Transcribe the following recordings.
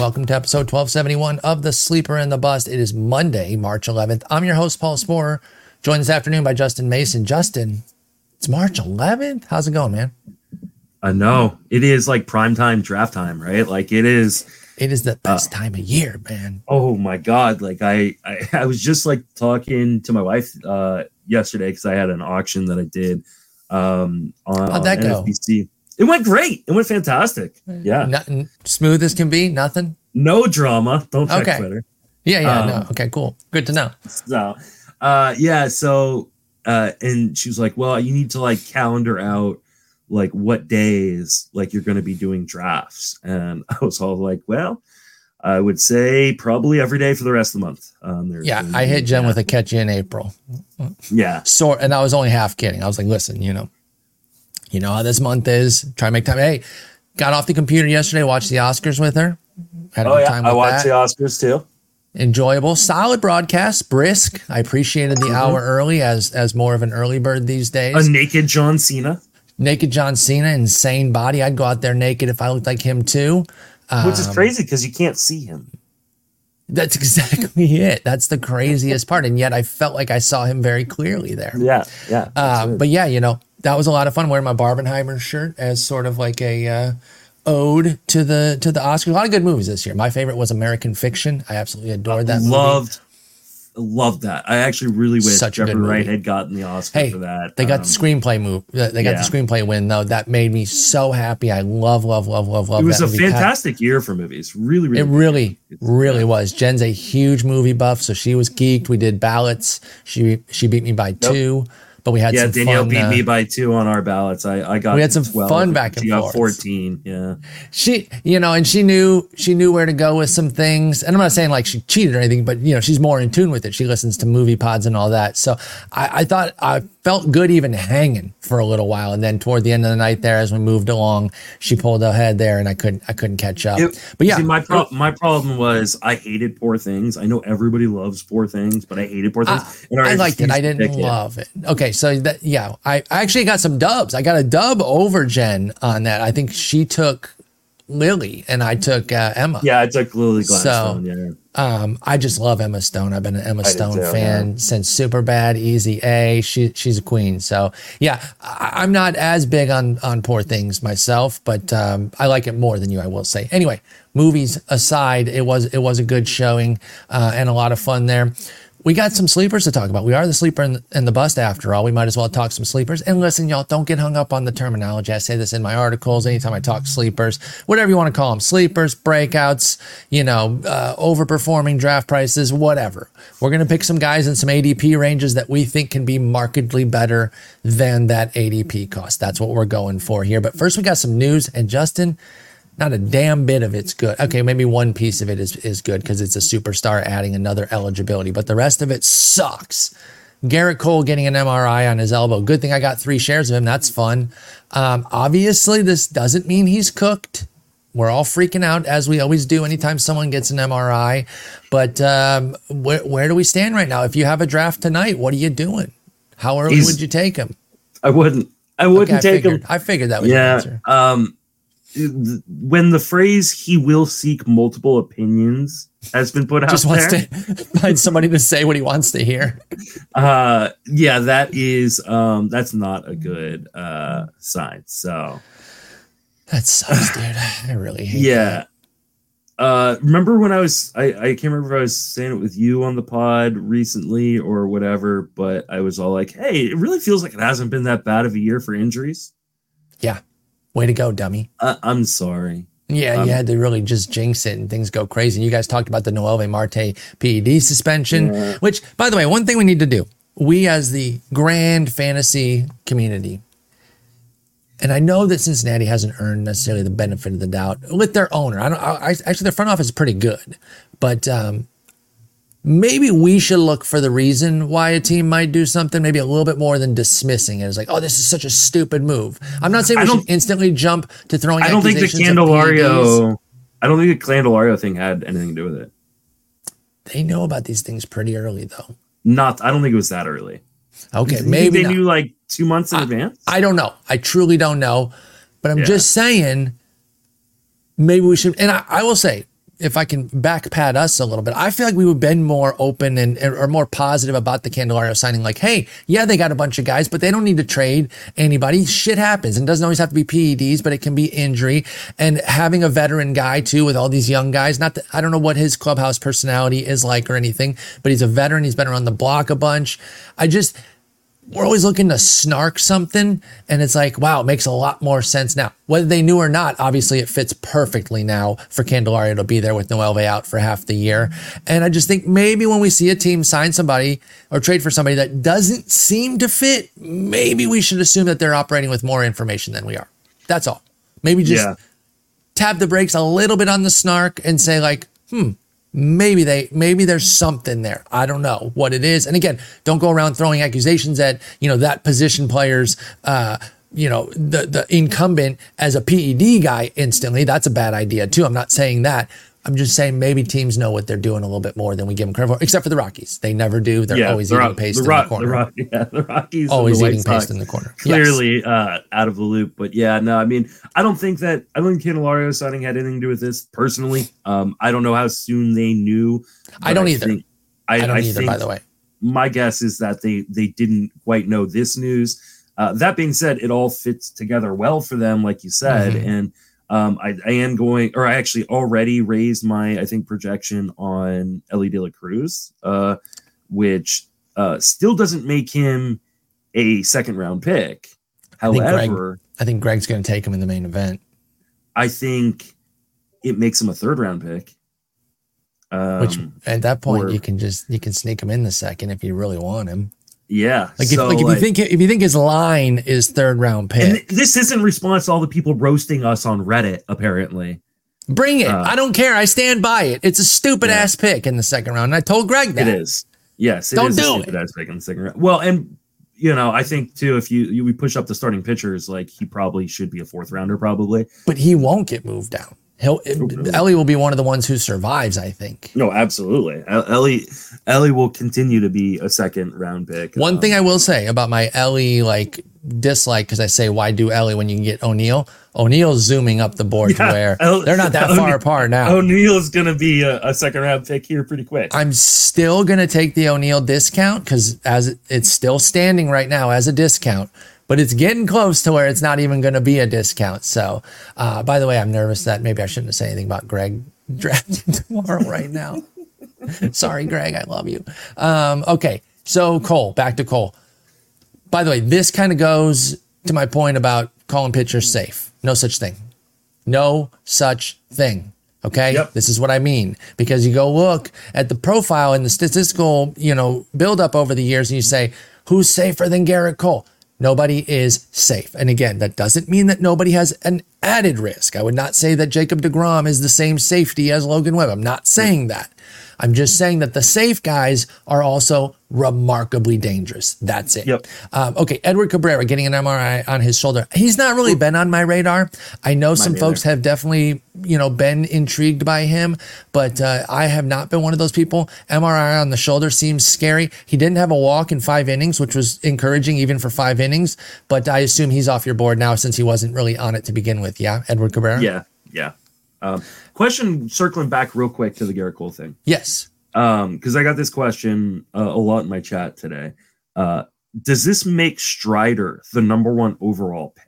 welcome to episode 1271 of The Sleeper and the Bust. It is Monday, March 11th. I'm your host, Paul Sporer, joined this afternoon by Justin Mason. Justin, it's March 11th? How's it going, man? I know. It is like primetime draft time, right? Like it is. It is the best time of year, man. Oh my God. Like I was just like talking to my wife yesterday because I had an auction that I did on How'd that go? NFBC. It went great. It went fantastic. Yeah. Nothing smooth as can be? Nothing? No drama. Don't check Twitter. Yeah. No. Okay, cool. Good to know. So, and she was like, well, you need to like calendar out like what days like you're going to be doing drafts. And I was all like, well, I would say probably every day for the rest of the month. I hit Jen with a catch you in April. Yeah. And I was only half kidding. I was like, listen, you know how this month is. Try to make time. Hey, got off the computer yesterday, watched the Oscars with her. Had a good time with I watched the Oscars too. Enjoyable, solid broadcast, brisk. I appreciated the hour early as more of an early bird these days. A naked John Cena. Naked John Cena, insane body. I'd go out there naked if I looked like him too. Which is crazy because you can't see him. That's exactly it. That's the craziest part. And yet I felt like I saw him very clearly there. Yeah. But yeah, that was a lot of fun wearing my Barbenheimer shirt as sort of like a ode to the Oscars. A lot of good movies this year. My favorite was American Fiction. I absolutely adored that movie. Loved that. I actually really wish Jeffrey Wright had gotten the Oscar for that. They got the screenplay the screenplay win though. That made me so happy. I love. It was a fantastic year for movies. Really. It really was. Jen's a huge movie buff, so she was geeked. We did ballots. She beat me by 2. But we had some Danielle fun. Danielle beat me by 2 on our ballots. I got. We had some 12, fun back and she forth. Got 14. Yeah. She, and she knew where to go with some things. And I'm not saying like she cheated or anything, but she's more in tune with it. She listens to movie pods and all that. So I thought I felt good even hanging for a little while, and then toward the end of the night there, as we moved along, she pulled ahead there, and I couldn't catch up. But yeah, see, my problem was I hated Poor Things. I know everybody loves Poor Things, but I hated Poor Things. I liked it. I didn't love it. Okay, so I actually got some dubs. I got a dub over Jen on that. I think she took Lily and I took Emma. Yeah, I took Lily Gladstone. Yeah. I just love Emma Stone. I've been an Emma Stone fan since Superbad, Easy A. She's a queen. So yeah, I'm not as big on Poor Things myself, but I like it more than you, I will say. Anyway, movies aside, it was a good showing and a lot of fun there. We got some sleepers to talk about. We are the sleeper and the bust after all. We might as well talk some sleepers. And listen, y'all, don't get hung up on the terminology. I say this in my articles anytime I talk sleepers, whatever you want to call them, sleepers, breakouts, overperforming draft prices, whatever. We're going to pick some guys in some ADP ranges that we think can be markedly better than that ADP cost. That's what we're going for here. But first, we got some news. And Justin, not a damn bit of it's good. Okay, maybe one piece of it is good because it's a superstar adding another eligibility, but the rest of it sucks. Garrett Cole getting an MRI on his elbow. Good thing I got 3 shares of him. That's fun. Obviously, this doesn't mean he's cooked. We're all freaking out, as we always do anytime someone gets an MRI. But where do we stand right now? If you have a draft tonight, what are you doing? How early would you take him? I wouldn't take him. I figured that was the answer. When the phrase "he will seek multiple opinions" has been put out, just wants to find somebody to say what he wants to hear. That is that's not a good sign. So that sucks, dude. I really hate that. Remember when I can't remember if I was saying it with you on the pod recently or whatever, but I was all like, "Hey, it really feels like it hasn't been that bad of a year for injuries." Yeah. Way to go, dummy. I'm sorry. Yeah, you had to really just jinx it and things go crazy. And you guys talked about the Noelvi Marte PED suspension, which, by the way, one thing we need to do, we as the grand fantasy community, and I know that Cincinnati hasn't earned necessarily the benefit of the doubt with their owner. Actually, their front office is pretty good, but maybe we should look for the reason why a team might do something, maybe a little bit more than dismissing it. It's like, oh, this is such a stupid move. I'm not saying we should instantly jump to throwing accusations. I don't think the Candelario thing had anything to do with it. They know about these things pretty early, though. I don't think it was that early. Okay, maybe they knew like 2 months in advance. I don't know. I truly don't know. But I'm just saying, maybe we should. And I will say, if I can back pat us a little bit, I feel like we would have been more open or more positive about the Candelario signing. Like, hey, yeah, they got a bunch of guys, but they don't need to trade anybody. Shit happens, and it doesn't always have to be PEDs, but it can be injury. And having a veteran guy too with all these young guys. Not that I don't know what his clubhouse personality is like or anything, but he's a veteran. He's been around the block a bunch. We're always looking to snark something, and it's like, wow, it makes a lot more sense now. Whether they knew or not, obviously it fits perfectly now for Candelario to be there with Noelve out for half the year. And I just think maybe when we see a team sign somebody or trade for somebody that doesn't seem to fit, maybe we should assume that they're operating with more information than we are. That's all. Maybe just tap the brakes a little bit on the snark and say like, maybe there's something there. I don't know what it is. And again, don't go around throwing accusations at, that position player's, the incumbent as a PED guy instantly. That's a bad idea too. I'm not saying that. I'm just saying maybe teams know what they're doing a little bit more than we give them credit for, except for the Rockies. They never do. They're always eating paste in the corner. The Rockies always and the eating paste in the corner. Clearly out of the loop. But I don't think Candelario signing had anything to do with this personally. I don't know how soon they knew. I don't either. I don't either, by the way. My guess is that they didn't quite know this news. That being said, it all fits together well for them, like you said. And I am going, or I actually already raised my, projection on Elly De La Cruz, which still doesn't make him a second round pick. However, I think Greg's going to take him in the main event. I think it makes him a third round pick. Which at that point you can sneak him in the second if you really want him. Yeah. If you think his line is third round pick. And this is in response to all the people roasting us on Reddit, apparently. Bring it. I don't care. I stand by it. It's a stupid ass pick in the second round. And I told Greg that. It is. Yes. Don't is do a stupid ass pick in the second round. Well, and I think too, if we push up the starting pitchers, like he probably should be a fourth rounder probably. But he won't get moved down. Elly will be one of the ones who survives, I think. No, absolutely. Elly will continue to be a second round pick. One thing I will say about my Elly dislike, because I say, why do Elly when you can get O'Neill? O'Neill's zooming up the board to where they're not that far apart now. O'Neill's going to be a second round pick here pretty quick. I'm still going to take the O'Neill discount because as it's still standing right now as a discount. But it's getting close to where it's not even going to be a discount. So, by the way, I'm nervous that maybe I shouldn't have said anything about Greg drafting tomorrow right now. Sorry, Greg. I love you. Okay. So Cole, back to Cole. By the way, this kind of goes to my point about calling pitchers safe. No such thing. No such thing. Okay. Yep. This is what I mean, because you go look at the profile and the statistical, build up over the years and you say, who's safer than Garrett Cole? Nobody is safe. And again, that doesn't mean that nobody has an added risk. I would not say that Jacob deGrom is the same safety as Logan Webb. I'm not saying that. I'm just saying that the safe guys are also remarkably dangerous. That's it. Yep. Okay, Edward Cabrera getting an MRI on his shoulder. He's not really been on my radar. I know some folks have definitely, been intrigued by him, but I have not been one of those people. MRI on the shoulder seems scary. He didn't have a walk in 5 innings, which was encouraging even for 5 innings, but I assume he's off your board now since he wasn't really on it to begin with. Yeah, Edward Cabrera? Yeah. Question circling back real quick to the Garrett Cole thing. Yes. Because I got this question a lot in my chat today. Does this make Strider the number 1 overall pick?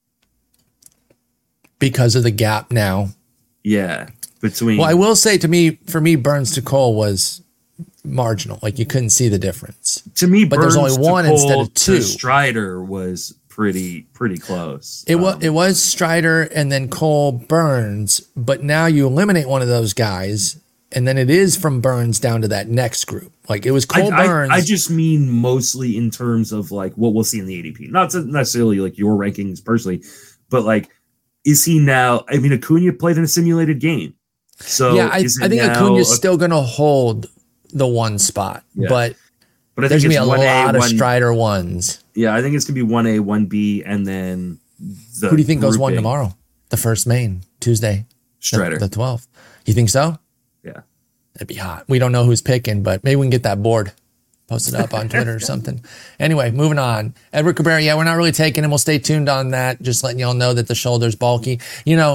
Because of the gap now. Yeah. Well, I will say for me, Burns to Cole was marginal. Like you couldn't see the difference. To me, but Burns there's only one instead of 2. Strider was pretty close. It was Strider and then Cole Burns, but now you eliminate one of those guys, and then it is from Burns down to that next group. Like it was Cole Burns. I just mean mostly in terms of like what we'll see in the ADP, not necessarily like your rankings personally, but like is he now? I mean, Acuna played in a simulated game, so yeah, I think Acuna's still going to hold the 1 spot, but I think there's going to be a lot of Strider 1s. Yeah, I think it's going to be 1A, 1B, and then who do you think goes 1 tomorrow? The first main, Tuesday. Strider. The 12th. You think so? Yeah. It'd be hot. We don't know who's picking, but maybe we can get that board posted up on Twitter or something. Anyway, moving on. Edward Cabrera, we're not really taking him. We'll stay tuned on that. Just letting y'all know that the shoulder's bulky.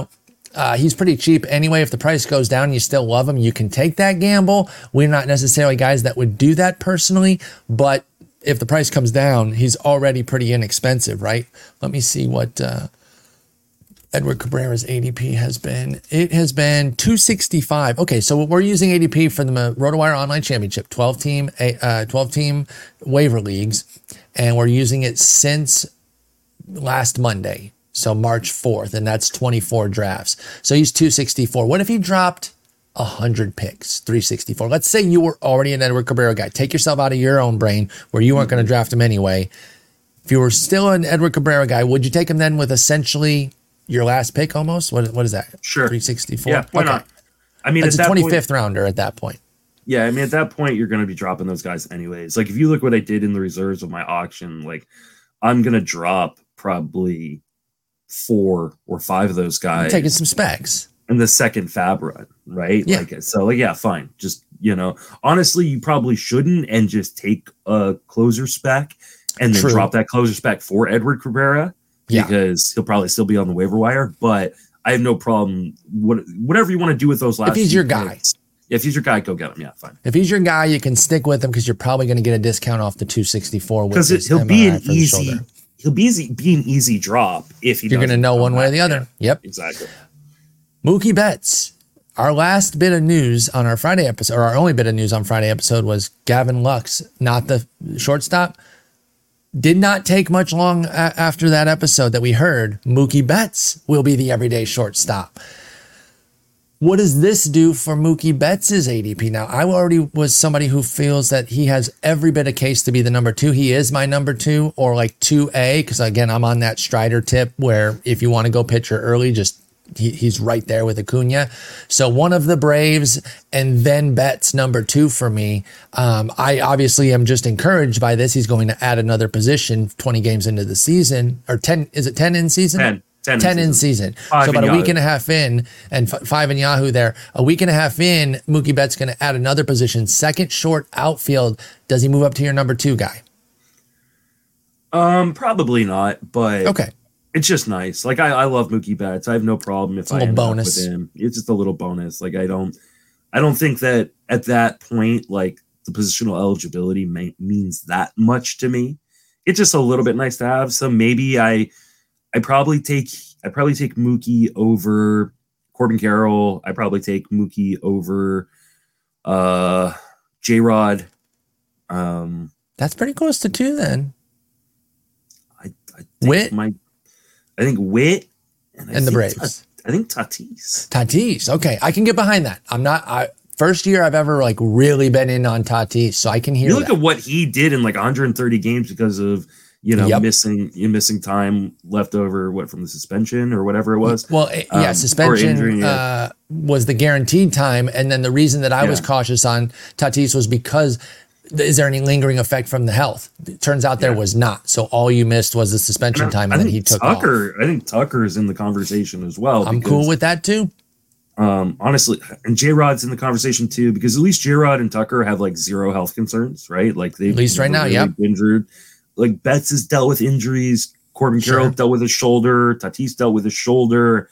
He's pretty cheap anyway. If the price goes down, you still love him. You can take that gamble. We're not necessarily guys that would do that personally, but if the price comes down, he's already pretty inexpensive, right? Let me see what Edward Cabrera's ADP has been. It has been 265. Okay, so we're using ADP for the RotoWire Online Championship, 12-team waiver leagues, and we're using it since last Monday, so March 4th, and that's 24 drafts. So he's 264. What if he dropped 100 picks, 364? Let's say you were already an Edward Cabrera guy. Take yourself out of your own brain where you weren't going to draft him anyway. If you were still an Edward Cabrera guy, would you take him then with essentially your last pick almost? What is that? Sure. 364? Yeah, why not? I mean, it's a 25th rounder at that point. Yeah, I mean, at that point, you're going to be dropping those guys anyways. Like, if you look what I did in the reserves of my auction, like, I'm going to drop probably 4 or 5 of those guys. Taking some specs. In the second fab run, right? Yeah. Yeah, fine. Just, honestly, you probably shouldn't and just take a closer spec and then drop that closer spec for Edward Cabrera because he'll probably still be on the waiver wire. But I have no problem. Whatever you want to do with those last if he's your guy. If he's your guy, go get him. Yeah, fine. If he's your guy, you can stick with him because you're probably going to get a discount off the 264. Because he'll be an easy drop if you're going to know one way or the other. Yep, exactly. Mookie Betts. Our last bit of news on our Friday episode, or our only bit of news on Friday episode, was Gavin Lux, not the shortstop. Did not take much long after that episode that we heard Mookie Betts will be the everyday shortstop. What does this do for Mookie Betts' ADP? Now, I already was somebody who feels that he has every bit of case to be the number 2. He is my number 2 or like 2A because, again, I'm on that Strider tip where if you want to go pitcher early, he's right there with Acuna. So one of the Braves and then Betts number 2 for me. I obviously am just encouraged by this. He's going to add another position 20 games into the season or 10. Is it 10 in season? 10 in season. So about a week and a half in and 5 in Yahoo there. A week and a half in, Mookie Betts going to add another position. Second short outfield. Does he move up to your number 2 guy? Probably not, but okay. It's just nice. Like I love Mookie Betts. I have no problem if I end up with him. It's just a little bonus. Like I don't think that at that point, like the positional eligibility means that much to me. It's just a little bit nice to have. So maybe I probably take Mookie over Corbin Carroll. I probably take Mookie over J-Rod. That's pretty close to 2 then. I think Witt and the Braves. I think Tatis. Tatis. Okay. I can get behind that. First year I've ever like really been in on Tatis, so I can hear you look at what he did in like 130 games because of missing time left over from the suspension or whatever it was. Well, suspension was the guaranteed time, and then the reason that I was cautious on Tatis was because is there any lingering effect from the health? It turns out there was not. So all you missed was the suspension time, and then he took off. I think Tucker is in the conversation as well. I'm cool with that too. Honestly, and J-Rod's in the conversation too, because at least J-Rod and Tucker have like 0 health concerns, right? Like they at least right now, injured. Like Betts has dealt with injuries. Corbin Carroll dealt with his shoulder. Tatis dealt with his shoulder.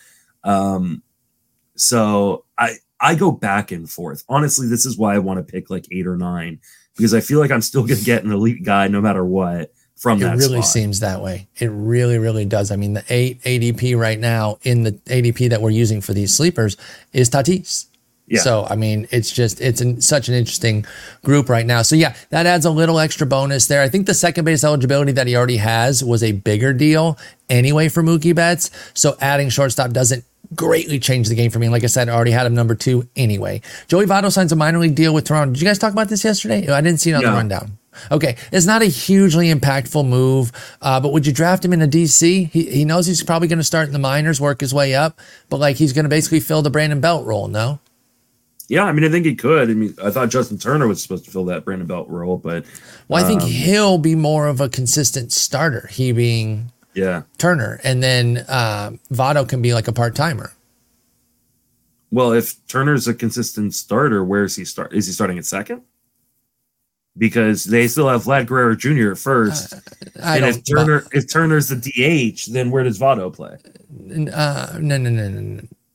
So I go back and forth. Honestly, this is why I want to pick like 8 or 9, because I feel like I'm still going to get an elite guy no matter what from that spot. It really seems that way. It really, really does. I mean, the 8 ADP right now in the ADP that we're using for these sleepers is Tatis. Yeah. So, I mean, it's such an interesting group right now. So, yeah, that adds a little extra bonus there. I think the second base eligibility that he already has was a bigger deal anyway for Mookie Betts. So, adding shortstop doesn't greatly change the game for me. Like I said, I already had him number 2 anyway. Joey Votto signs a minor league deal with Toronto. Did you guys talk about this yesterday? I didn't see it on the rundown. Okay, it's not a hugely impactful move, but would you draft him in a DC? He knows he's probably going to start in the minors, work his way up, but like he's going to basically fill the Brandon Belt role, no? Yeah, I mean, I think he could. I mean, I thought Justin Turner was supposed to fill that Brandon Belt role, but... Well, I think he'll be more of a consistent starter, he being Turner, and then Votto can be like a part-timer. Well, if Turner's a consistent starter, where is he start? Is he starting at second? Because they still have Vlad Guerrero Jr. at first. And if Turner's the DH, then where does Votto play? No.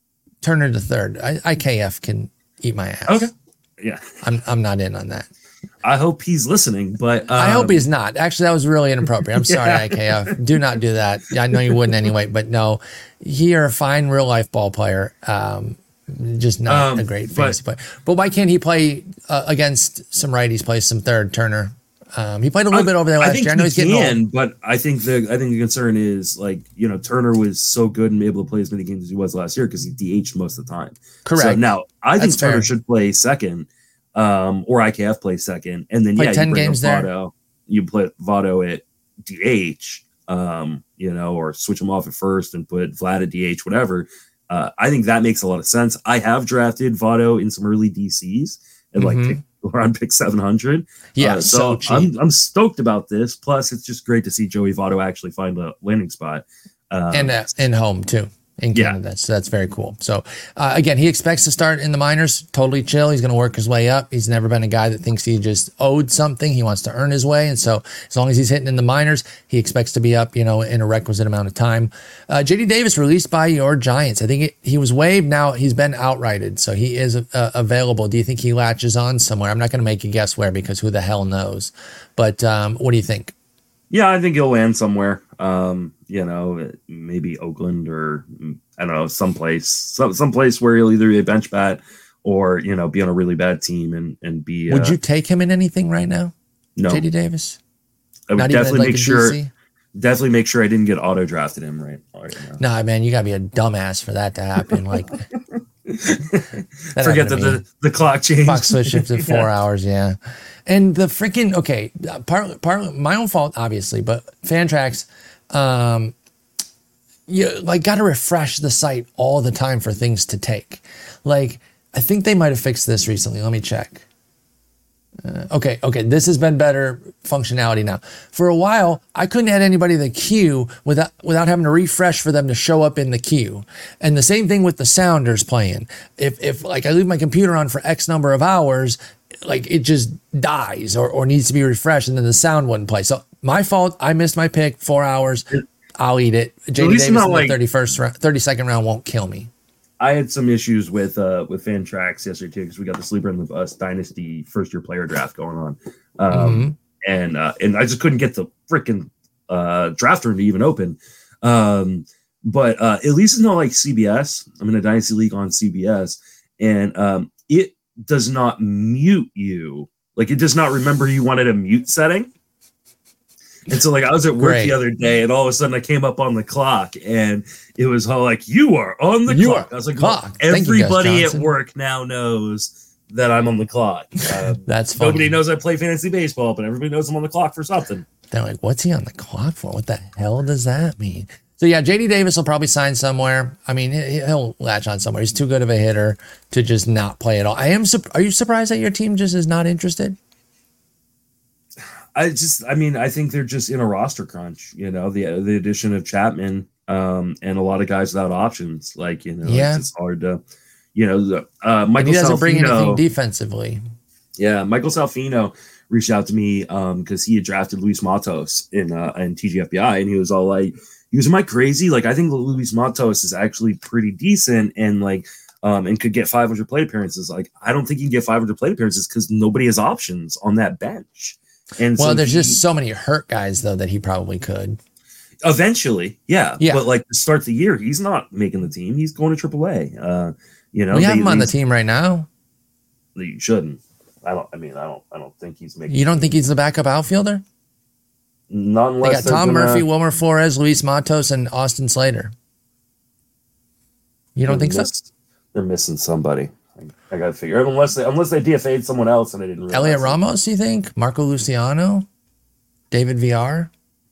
Turner to third. IKF can eat my ass. Okay. Yeah. I'm not in on that. I hope he's listening, but I hope he's not. Actually, that was really inappropriate. I'm sorry, IKF. Do not do that. I know you wouldn't anyway, but no, you're a fine real life ball player. Just not a great fantasy player. But why can't he play against some righties? Play some third, Turner. He played a little bit over there last year. I know he's getting old. But I think the concern is Turner was so good and able to play as many games as he was last year because he DH'd most of the time. Correct. So now I think Turner should play second, or IKF play second, and then play 10 games there. Votto. You put Votto at DH, or switch him off at first and put Vlad at DH, whatever. I think that makes a lot of sense. I have drafted Votto in some early DCs and around pick 700. Yeah, so I'm stoked about this. Plus, it's just great to see Joey Votto actually find a landing spot. And home too in Canada. So that's very cool. So again, he expects to start in the minors, totally chill. He's going to work his way up. He's never been a guy that thinks he just owed something. He wants to earn his way. And so as long as he's hitting in the minors, he expects to be up, in a requisite amount of time. JD Davis released by your Giants. I think he was waived. Now he's been outrighted. So he is available. Do you think he latches on somewhere? I'm not going to make you guess where because who the hell knows. But what do you think? Yeah, I think he'll land somewhere. Maybe Oakland or I don't know, someplace where he'll either be a bench bat or be on a really bad team and be. Would you take him in anything right now? No, JD Davis. I would definitely make sure. Definitely make sure I didn't get auto drafted him right now. Nah, man, you gotta be a dumbass for that to happen. Like, forget that the clock changed. Clock switched to 4 hours. Yeah. And the freaking, part my own fault, obviously, but Fantrax, you got to refresh the site all the time for things to take. I think they might have fixed this recently. Let me check. Okay. This has been better functionality now. For a while, I couldn't add anybody to the queue without having to refresh for them to show up in the queue. And the same thing with the Sounders playing. If I leave my computer on for X number of hours, it just dies or needs to be refreshed, and then the sound wouldn't play. So my fault. I missed my pick. 4 hours. I'll eat it. JD Davis in the 32nd round won't kill me. I had some issues with Fantrax yesterday too because we got the Sleeper and the Dynasty first year player draft going on, and I just couldn't get the freaking draft room to even open. But at least it's not like CBS. I'm in a Dynasty league on CBS, and it does not mute you. It does not remember you wanted a mute setting. And so I was at work the other day and all of a sudden I came up on the clock and it was all you are on the clock. I was like, clock. Everybody at work now knows that I'm on the clock. That's funny. Nobody knows I play fantasy baseball, but everybody knows I'm on the clock for something. They're like, what's he on the clock for? What the hell does that mean? So yeah, JD Davis will probably sign somewhere. I mean, he'll latch on somewhere. He's too good of a hitter to just not play at all. Are you surprised that your team just is not interested? I think they're just in a roster crunch, the addition of Chapman, and a lot of guys without options. It's hard to, Michael Salfino. He doesn't bring anything defensively. Yeah. Michael Salfino reached out to me, cause he had drafted Luis Matos in TGFBI and he was all like, am I crazy? I think Luis Matos is actually pretty decent and and could get 500 plate appearances. I don't think you can get 500 plate appearances cause nobody has options on that bench. And there's just so many hurt guys though that he probably could eventually. Yeah. But to start the year, he's not making the team. He's going to AAA. We have him on the team right now. You shouldn't. I don't think he's making. You don't think he's the backup outfielder? Not unless they got Tom Murphy, Wilmer Flores, Luis Matos, and Austin Slater. You don't think so? They're missing somebody. I gotta figure unless they DFA'd someone else and I didn't realize. Elliot Ramos, you think? Marco Luciano? David VR?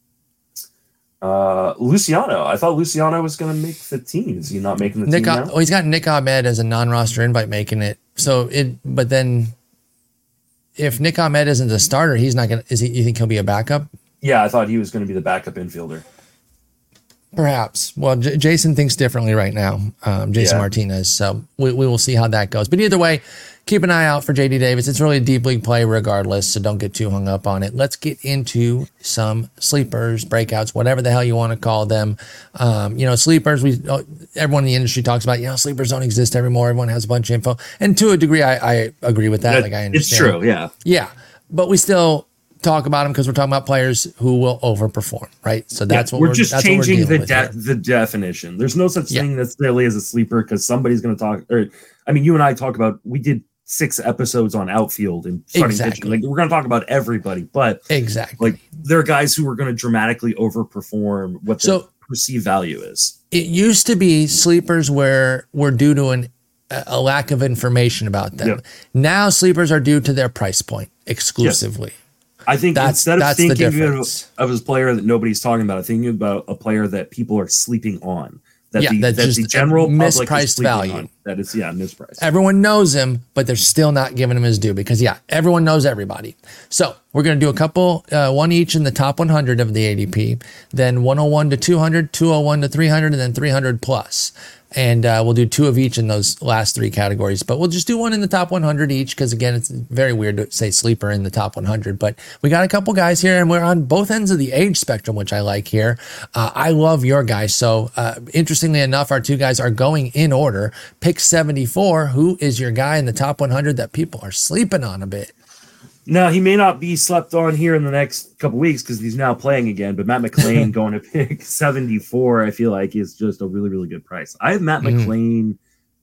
Luciano. I thought Luciano was gonna make the team. Is he not making the team now? He's got Nick Ahmed as a non-roster invite making it. But then if Nick Ahmed isn't a starter, he's not gonna you think he'll be a backup? Yeah, I thought he was gonna be the backup infielder. Perhaps. Well, Jason thinks differently right now, Jason Martinez. So we will see how that goes. But either way, keep an eye out for JD Davis. It's really a deep league play regardless, so don't get too hung up on it. Let's get into some sleepers, breakouts, whatever the hell you want to call them. Sleepers, everyone in the industry talks about, sleepers don't exist anymore. Everyone has a bunch of info. And to a degree, I agree with that. Like, I understand. It's true. Yeah. Yeah. But we still talk about them because we're talking about players who will overperform, right? So that's what we're just changing the definition. There's no such thing necessarily as a sleeper, because somebody's going to talk, you and I talk about, we did 6 episodes on outfield and starting pitching. Like, we're going to talk about everybody, but like, there are guys who are going to dramatically overperform what their perceived value is. It used to be sleepers were due to a lack of information about them. Yep. Now sleepers are due to their price point exclusively. Yes. I think instead of thinking of a player that nobody's talking about, I'm thinking about a player that people are sleeping on. That's the general mispriced value. On. That is, mispriced. Everyone knows him, but they're still not giving him his due because, everyone knows everybody. So we're going to do a couple, one each in the top 100 of the ADP, then 101 to 200, 201 to 300, and then 300 plus. And we'll do 2 of each in those last 3 categories. But we'll just do one in the top 100 each because, again, it's very weird to say sleeper in the top 100. But we got a couple guys here, and we're on both ends of the age spectrum, which I like here. I love your guys. So, interestingly enough, our 2 guys are going in order. Pick 74. Who is your guy in the top 100 that people are sleeping on a bit? Now, he may not be slept on here in the next couple weeks because he's now playing again, but Matt McLain going to pick 74, I feel like, is just a really, really good price. I have Matt McLain,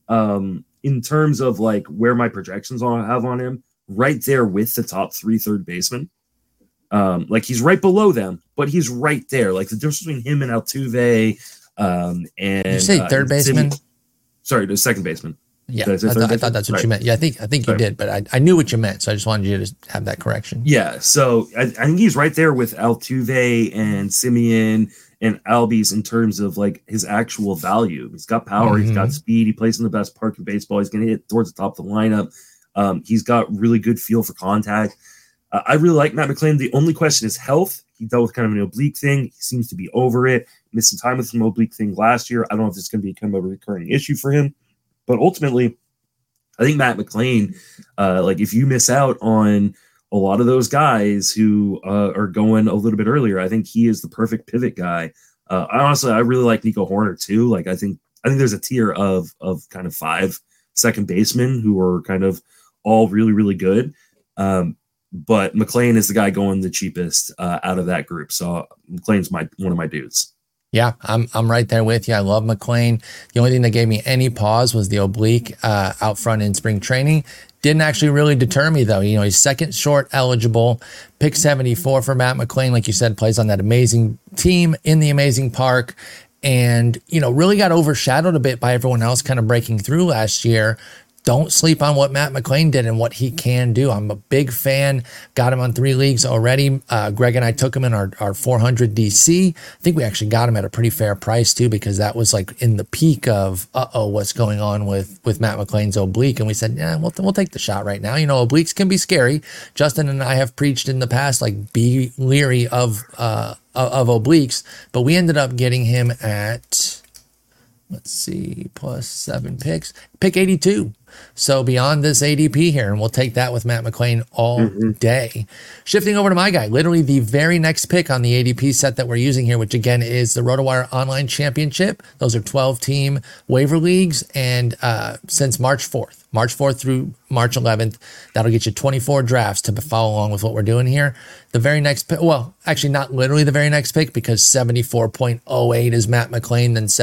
in terms of like where my projections have on him, right there with the top 3 third basemen. Like, he's right below them, but he's right there. Like, the difference between him and Altuve and you say third baseman? Sorry, the second baseman. Yeah, I thought that's what you meant. Yeah, I think you did, but I knew what you meant, so I just wanted you to have that correction. Yeah, so I think he's right there with Altuve and Semien and Albies in terms of like his actual value. He's got power, he's got speed, he plays in the best park in baseball. He's going to hit towards the top of the lineup. He's got really good feel for contact. I really like Matt McLain. The only question is health. He dealt with kind of an oblique thing. He seems to be over it. Missed some time with some oblique thing last year. I don't know if it's going to become a recurring issue for him. But ultimately, I think Matt McLain, like, if you miss out on a lot of those guys who are going a little bit earlier, I think he is the perfect pivot guy. I really like Nico Horner too. Like, I think there's a tier of kind of 5 second basemen who are kind of all really, really good. But McLain is the guy going the cheapest out of that group. So McLain's one of my dudes. Yeah, I'm right there with you. I love McLain. The only thing that gave me any pause was the oblique out front in spring training. Didn't actually really deter me, though. He's second short eligible. Pick 74 for Matt McLain. Like you said, plays on that amazing team in the amazing park. And, really got overshadowed a bit by everyone else kind of breaking through last year. Don't sleep on what Matt McLain did and what he can do. I'm a big fan. Got him on 3 leagues already. Greg and I took him in our 400 DC. I think we actually got him at a pretty fair price too, because that was like in the peak of, what's going on with Matt McLain's oblique. And we said, we'll take the shot right now. Obliques can be scary. Justin and I have preached in the past, like, be leery of obliques, but we ended up getting him at, let's see, plus 7 picks, pick 82. So beyond this ADP here, and we'll take that with Matt McLain all day. Shifting over to my guy, literally the very next pick on the ADP set that we're using here, which again is the RotoWire Online Championship. Those are 12-team waiver leagues, and since March 4th through March 11th, that'll get you 24 drafts to follow along with what we're doing here. The very next pick, well, actually not literally the very next pick, because 74.08 is Matt McLain, then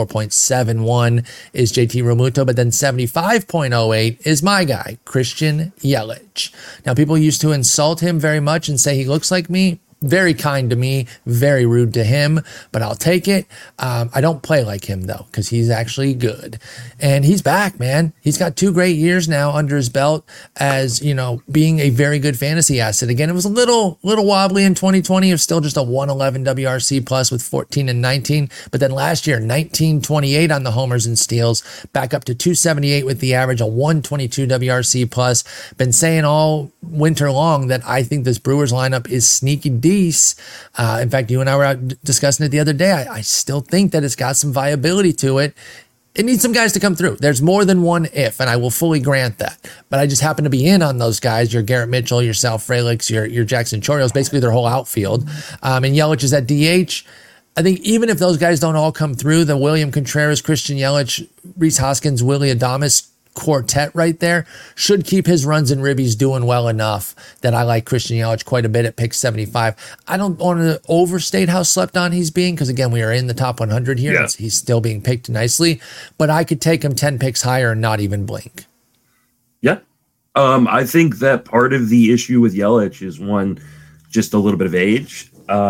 74.71 is JT Realmuto, but then 75.08 is my guy, Christian Yelich. Now, people used to insult him very much and say he looks like me. Very kind to me, very rude to him, but I'll take it. I don't play like him, though, because he's actually good. And he's back, man. He's got 2 great years now under his belt as, being a very good fantasy asset. Again, it was a little wobbly in 2020. It was still just a 111 WRC plus with 14 and 19. But then last year, 1928 on the homers and steals, back up to 278 with the average, a 122 WRC plus. Been saying all winter long that I think this Brewers lineup is sneaky deep. In fact, you and I were out discussing it the other day. I still think that it's got some viability to it. It needs some guys to come through. There's more than one if, and I will fully grant that. But I just happen to be in on those guys. Your Garrett Mitchell, your Sal Frelick, your Jackson Chorios, basically their whole outfield. And Yelich is at DH. I think even if those guys don't all come through, the William Contreras, Christian Yelich, Rhys Hoskins, Willy Adames quartet right there should keep his runs and ribbies doing well enough that I like Christian Yelich quite a bit at pick 75. I don't want to overstate how slept on he's being because, again, we are in the top 100 here. Yeah. He's still being picked nicely, but I could take him 10 picks higher and not even blink. Yeah. I think that part of the issue with Yelich is, one, just a little bit of age.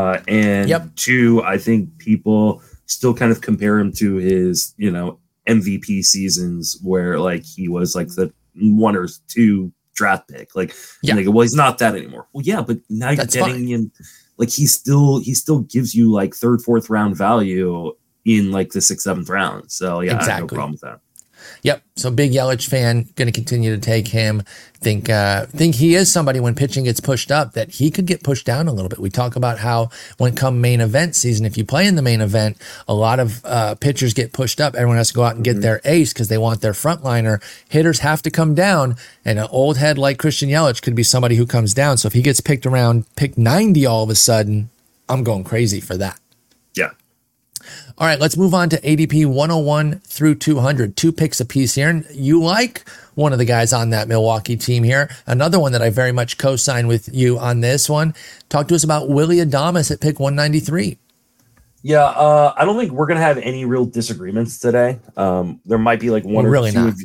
And two, I think people still kind of compare him to his, MVP seasons where like he was like the 1 or 2 draft pick. Like, and they go, well, he's not that anymore. Well, yeah, but now you're getting in, like he still gives you like 3rd, 4th round value in like the 6th, 7th round. So yeah, I have no problem with that. Yep. So big Yelich fan, going to continue to take him. Think he is somebody when pitching gets pushed up that he could get pushed down a little bit. We talk about how when come main event season, if you play in the main event, a lot of pitchers get pushed up. Everyone has to go out and get their ace because they want their frontliner. Hitters have to come down, and an old head like Christian Yelich could be somebody who comes down. So if he gets picked around pick 90 all of a sudden, I'm going crazy for that. Yeah. All right, let's move on to ADP 101 through 200. 2 picks apiece here. And you like one of the guys on that Milwaukee team here. Another one that I very much co-sign with you on this one. Talk to us about Willy Adames at pick 193. Yeah, I don't think we're going to have any real disagreements today. There might be like one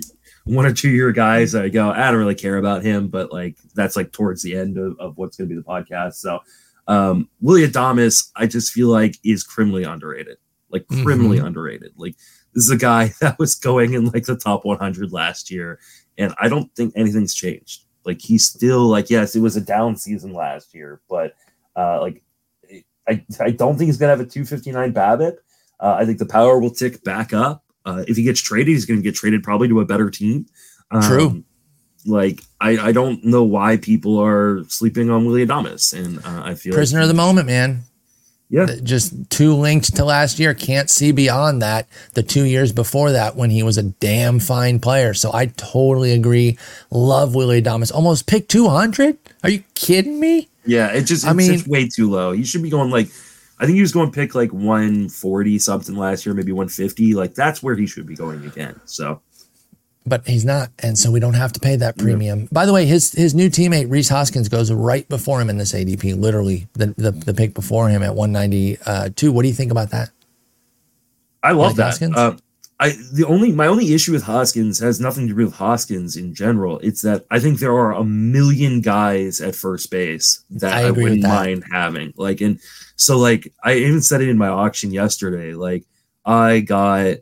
or two of your guys that I go, I don't really care about him, but like that's like towards the end of what's going to be the podcast. So Willy Adames, I just feel like is criminally underrated. Like criminally underrated. Like this is a guy that was going in like the top 100 last year, and I don't think anything's changed. Like he's still like, yes, it was a down season last year, but like I don't think he's gonna have a 259 BABIP. I think the power will tick back up. If he gets traded, he's gonna get traded probably to a better team. True. Like I don't know why people are sleeping on Willy Adames, and I feel prisoner of the moment, man. Yeah, just too linked to last year. Can't see beyond that. The 2 years before that when he was a damn fine player. So I totally agree. Love Willy Adames. Almost pick 200? Are you kidding me? Yeah, it's way too low. He should be going like, I think he was going to pick like 140 something last year, maybe 150. Like that's where he should be going again. So. But he's not, and so we don't have to pay that premium. By the way, his new teammate Rhys Hoskins goes right before him in this ADP, literally the pick before him at 192. What do you think about that? I love that. My only issue with Hoskins has nothing to do with Hoskins in general. It's that I think there are a million guys at first base that I wouldn't mind having. Like, and so like I even said it in my auction yesterday. Like I got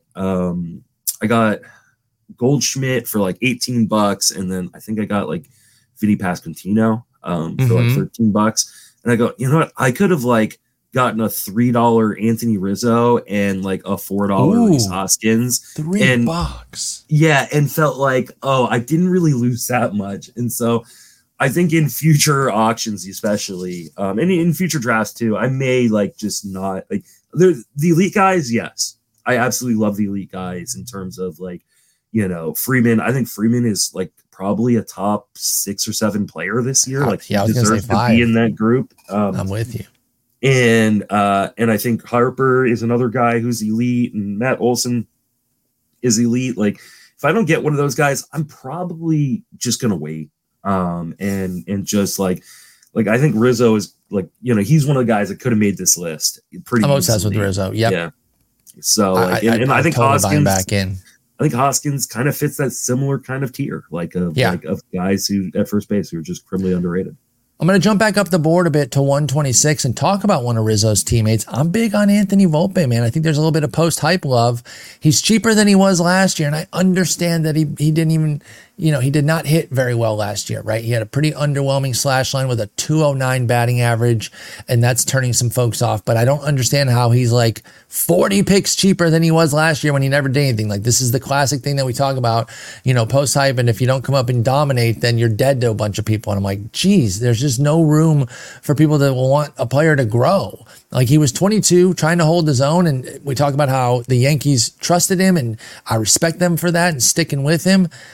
Goldschmidt for like $18, and then I think I got like Vinny Pasquantino for like $13. And I go, you know what? I could have like gotten a $3 Anthony Rizzo and like a $4 Rhys Hoskins. $3. Yeah, and felt like, oh, I didn't really lose that much. And so I think in future auctions, especially, and in future drafts too, I may like just not like the elite guys. Yes, I absolutely love the elite guys in terms of like, Freeman. I think Freeman is like probably a top 6 or 7 player this year. Like he deserves to be in that group. I'm with you. And I think Harper is another guy who's elite, and Matt Olson is elite. Like if I don't get one of those guys, I'm probably just gonna wait. And just like I think Rizzo is like, he's one of the guys that could have made this list. I'm obsessed with Rizzo. Yep. Yeah. So like, I think totally Hoskins back in. I think Hoskins kind of fits that similar kind of tier, of guys who at first base who are just criminally underrated. I'm going to jump back up the board a bit to 126 and talk about one of Rizzo's teammates. I'm big on Anthony Volpe, man. I think there's a little bit of post-hype love. He's cheaper than he was last year, and I understand that he didn't even, he did not hit very well last year, right? He had a pretty underwhelming slash line with a 209 batting average, and that's turning some folks off. But I don't understand how he's like 40 picks cheaper than he was last year when he never did anything. Like this is the classic thing that we talk about, post-hype, and if you don't come up and dominate, then you're dead to a bunch of people. And I'm like, geez, there's just no room for people that will want a player to grow. Like he was 22 trying to hold his own, and we talk about how the Yankees trusted him, and I respect them for that and sticking with him.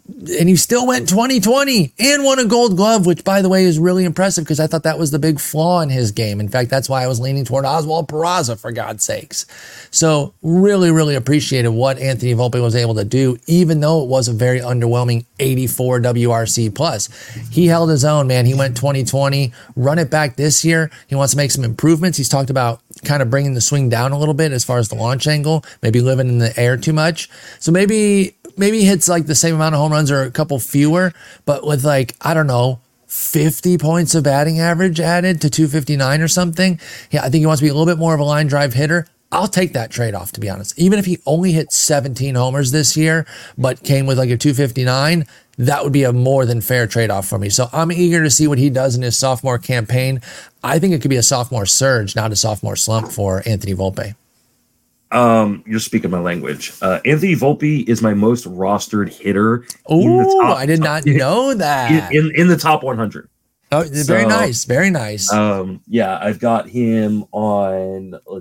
And he still went 20-20 and won a Gold Glove, which, by the way, is really impressive because I thought that was the big flaw in his game. In fact, that's why I was leaning toward Oswald Peraza, for God's sakes. So really, really appreciated what Anthony Volpe was able to do, even though it was a very underwhelming 84 WRC plus. He held his own, man. He went 20-20, run it back this year. He wants to make some improvements. He's talked about kind of bringing the swing down a little bit as far as the launch angle, maybe living in the air too much. So maybe he hits like the same amount of home runs or a couple fewer, but with like, I don't know, 50 points of batting average added to 259 or something. Yeah, I think he wants to be a little bit more of a line drive hitter. I'll take that trade-off, to be honest. Even if he only hit 17 homers this year, but came with like a 259, that would be a more than fair trade-off for me. So I'm eager to see what he does in his sophomore campaign. I think it could be a sophomore surge, not a sophomore slump for Anthony Volpe. You're speaking my language. Anthony Volpe is my most rostered hitter. Oh, I did not know that. In the top 100. Oh, very nice. Very nice. Yeah, I've got him on, 5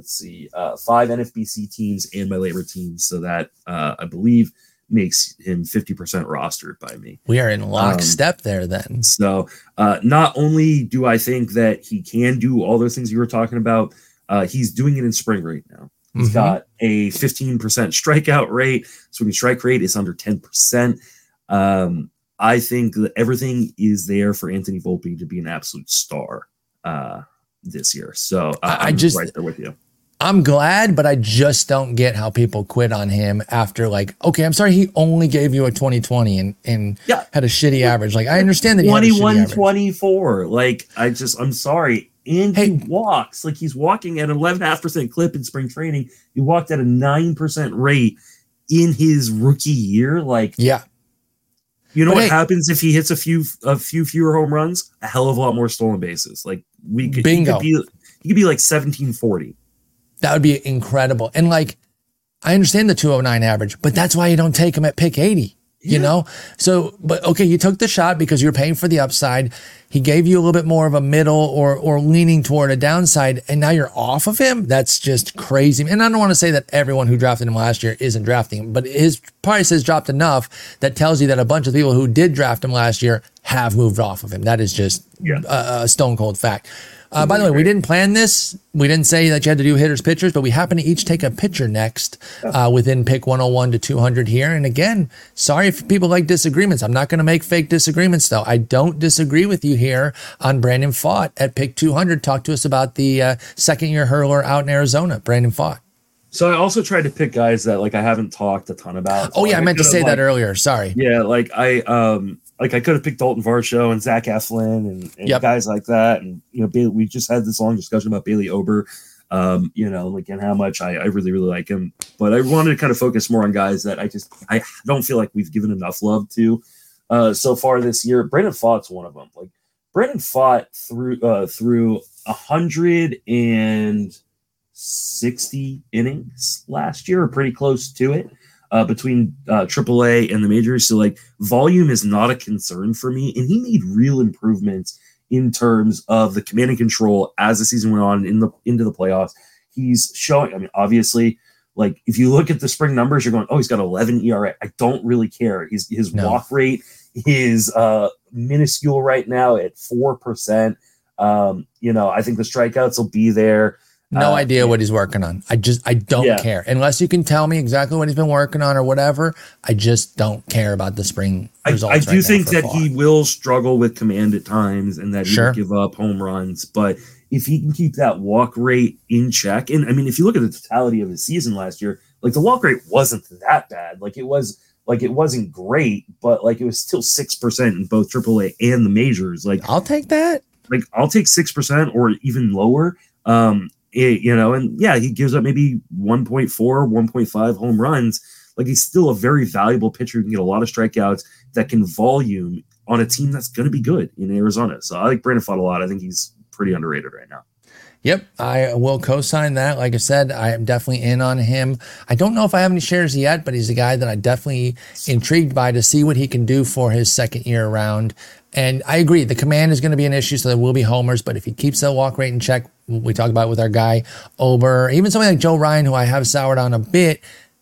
NFBC teams and my labor teams. So that, I believe, makes him 50% rostered by me. We are in lockstep there then. So not only do I think that he can do all those things you were talking about, he's doing it in spring right now. He's got a 15% strikeout rate. Swinging strike rate is under 10%. I think that everything is there for Anthony Volpe to be an absolute star this year. So I'm just right there with you. I'm glad, but I just don't get how people quit on him after okay, I'm sorry, he only gave you a 20-20 and had a shitty average. Like, I understand that he had a shitty average. 21-24. I'm sorry. And he walks like he's walking at an 11.5% clip in spring training. He walked at a 9% rate in his rookie year. You know what happens if he hits a few fewer home runs? A hell of a lot more stolen bases. Bingo. He could be like 1740. That would be incredible. And I understand the 209 average, but that's why you don't take him at pick 80. You know? So, but okay, you took the shot because you're paying for the upside. He gave you a little bit more of a middle or leaning toward a downside, and now you're off of him. That's just crazy. And I don't want to say that everyone who drafted him last year isn't drafting him, but his price has dropped enough that tells you that a bunch of people who did draft him last year have moved off of him. That is just a stone cold fact. By the way, we didn't plan this. We didn't say that you had to do hitters, pitchers, but we happen to each take a pitcher next within pick 101 to 200 here. And again, sorry if people like disagreements. I'm not going to make fake disagreements, though. I don't disagree with you here on Brandon Pfaadt at pick 200. Talk to us about the second-year hurler out in Arizona, Brandon Pfaadt. So I also tried to pick guys that I haven't talked a ton about. Oh, yeah, I meant to say that earlier. Sorry. Yeah, I could have picked Dalton Varsho and Zach Eflin and guys like that. And, we just had this long discussion about Bailey Ober, and how much I really, really like him. But I wanted to kind of focus more on guys that I don't feel like we've given enough love to so far this year. Brandon Pfaadt's one of them. Brandon Pfaadt through 160 innings last year, or pretty close to it. Between AAA and the majors. So volume is not a concern for me. And he made real improvements in terms of the command and control as the season went on into the playoffs. He's showing, obviously, if you look at the spring numbers, you're going, oh, he's got 11 ERA. I don't really care. His walk rate is minuscule right now at 4%. I think the strikeouts will be there. No idea what he's working on. I don't care. Unless you can tell me exactly what he's been working on or whatever, I just don't care about the spring results. I do think that he will struggle with command at times and that he will give up home runs. But if he can keep that walk rate in check, and if you look at the totality of his season last year, the walk rate wasn't that bad. It wasn't great, but it was still 6% in both AAA and the majors. I'll take that. I'll take 6% or even lower. He gives up maybe 1.4, 1.5 home runs. He's still a very valuable pitcher who can get a lot of strikeouts that can volume on a team that's going to be good in Arizona. So I like Brandon Pfaadt a lot. I think he's pretty underrated right now. Yep, I will co-sign that. Like I said, I am definitely in on him. I don't know if I have any shares yet, but he's a guy that I definitely intrigued by to see what he can do for his second year around. And I agree, the command is going to be an issue, so there will be homers, but if he keeps that walk rate in check, we talked about with our guy Ober, even something like Joe Ryan, who I have soured on a bit,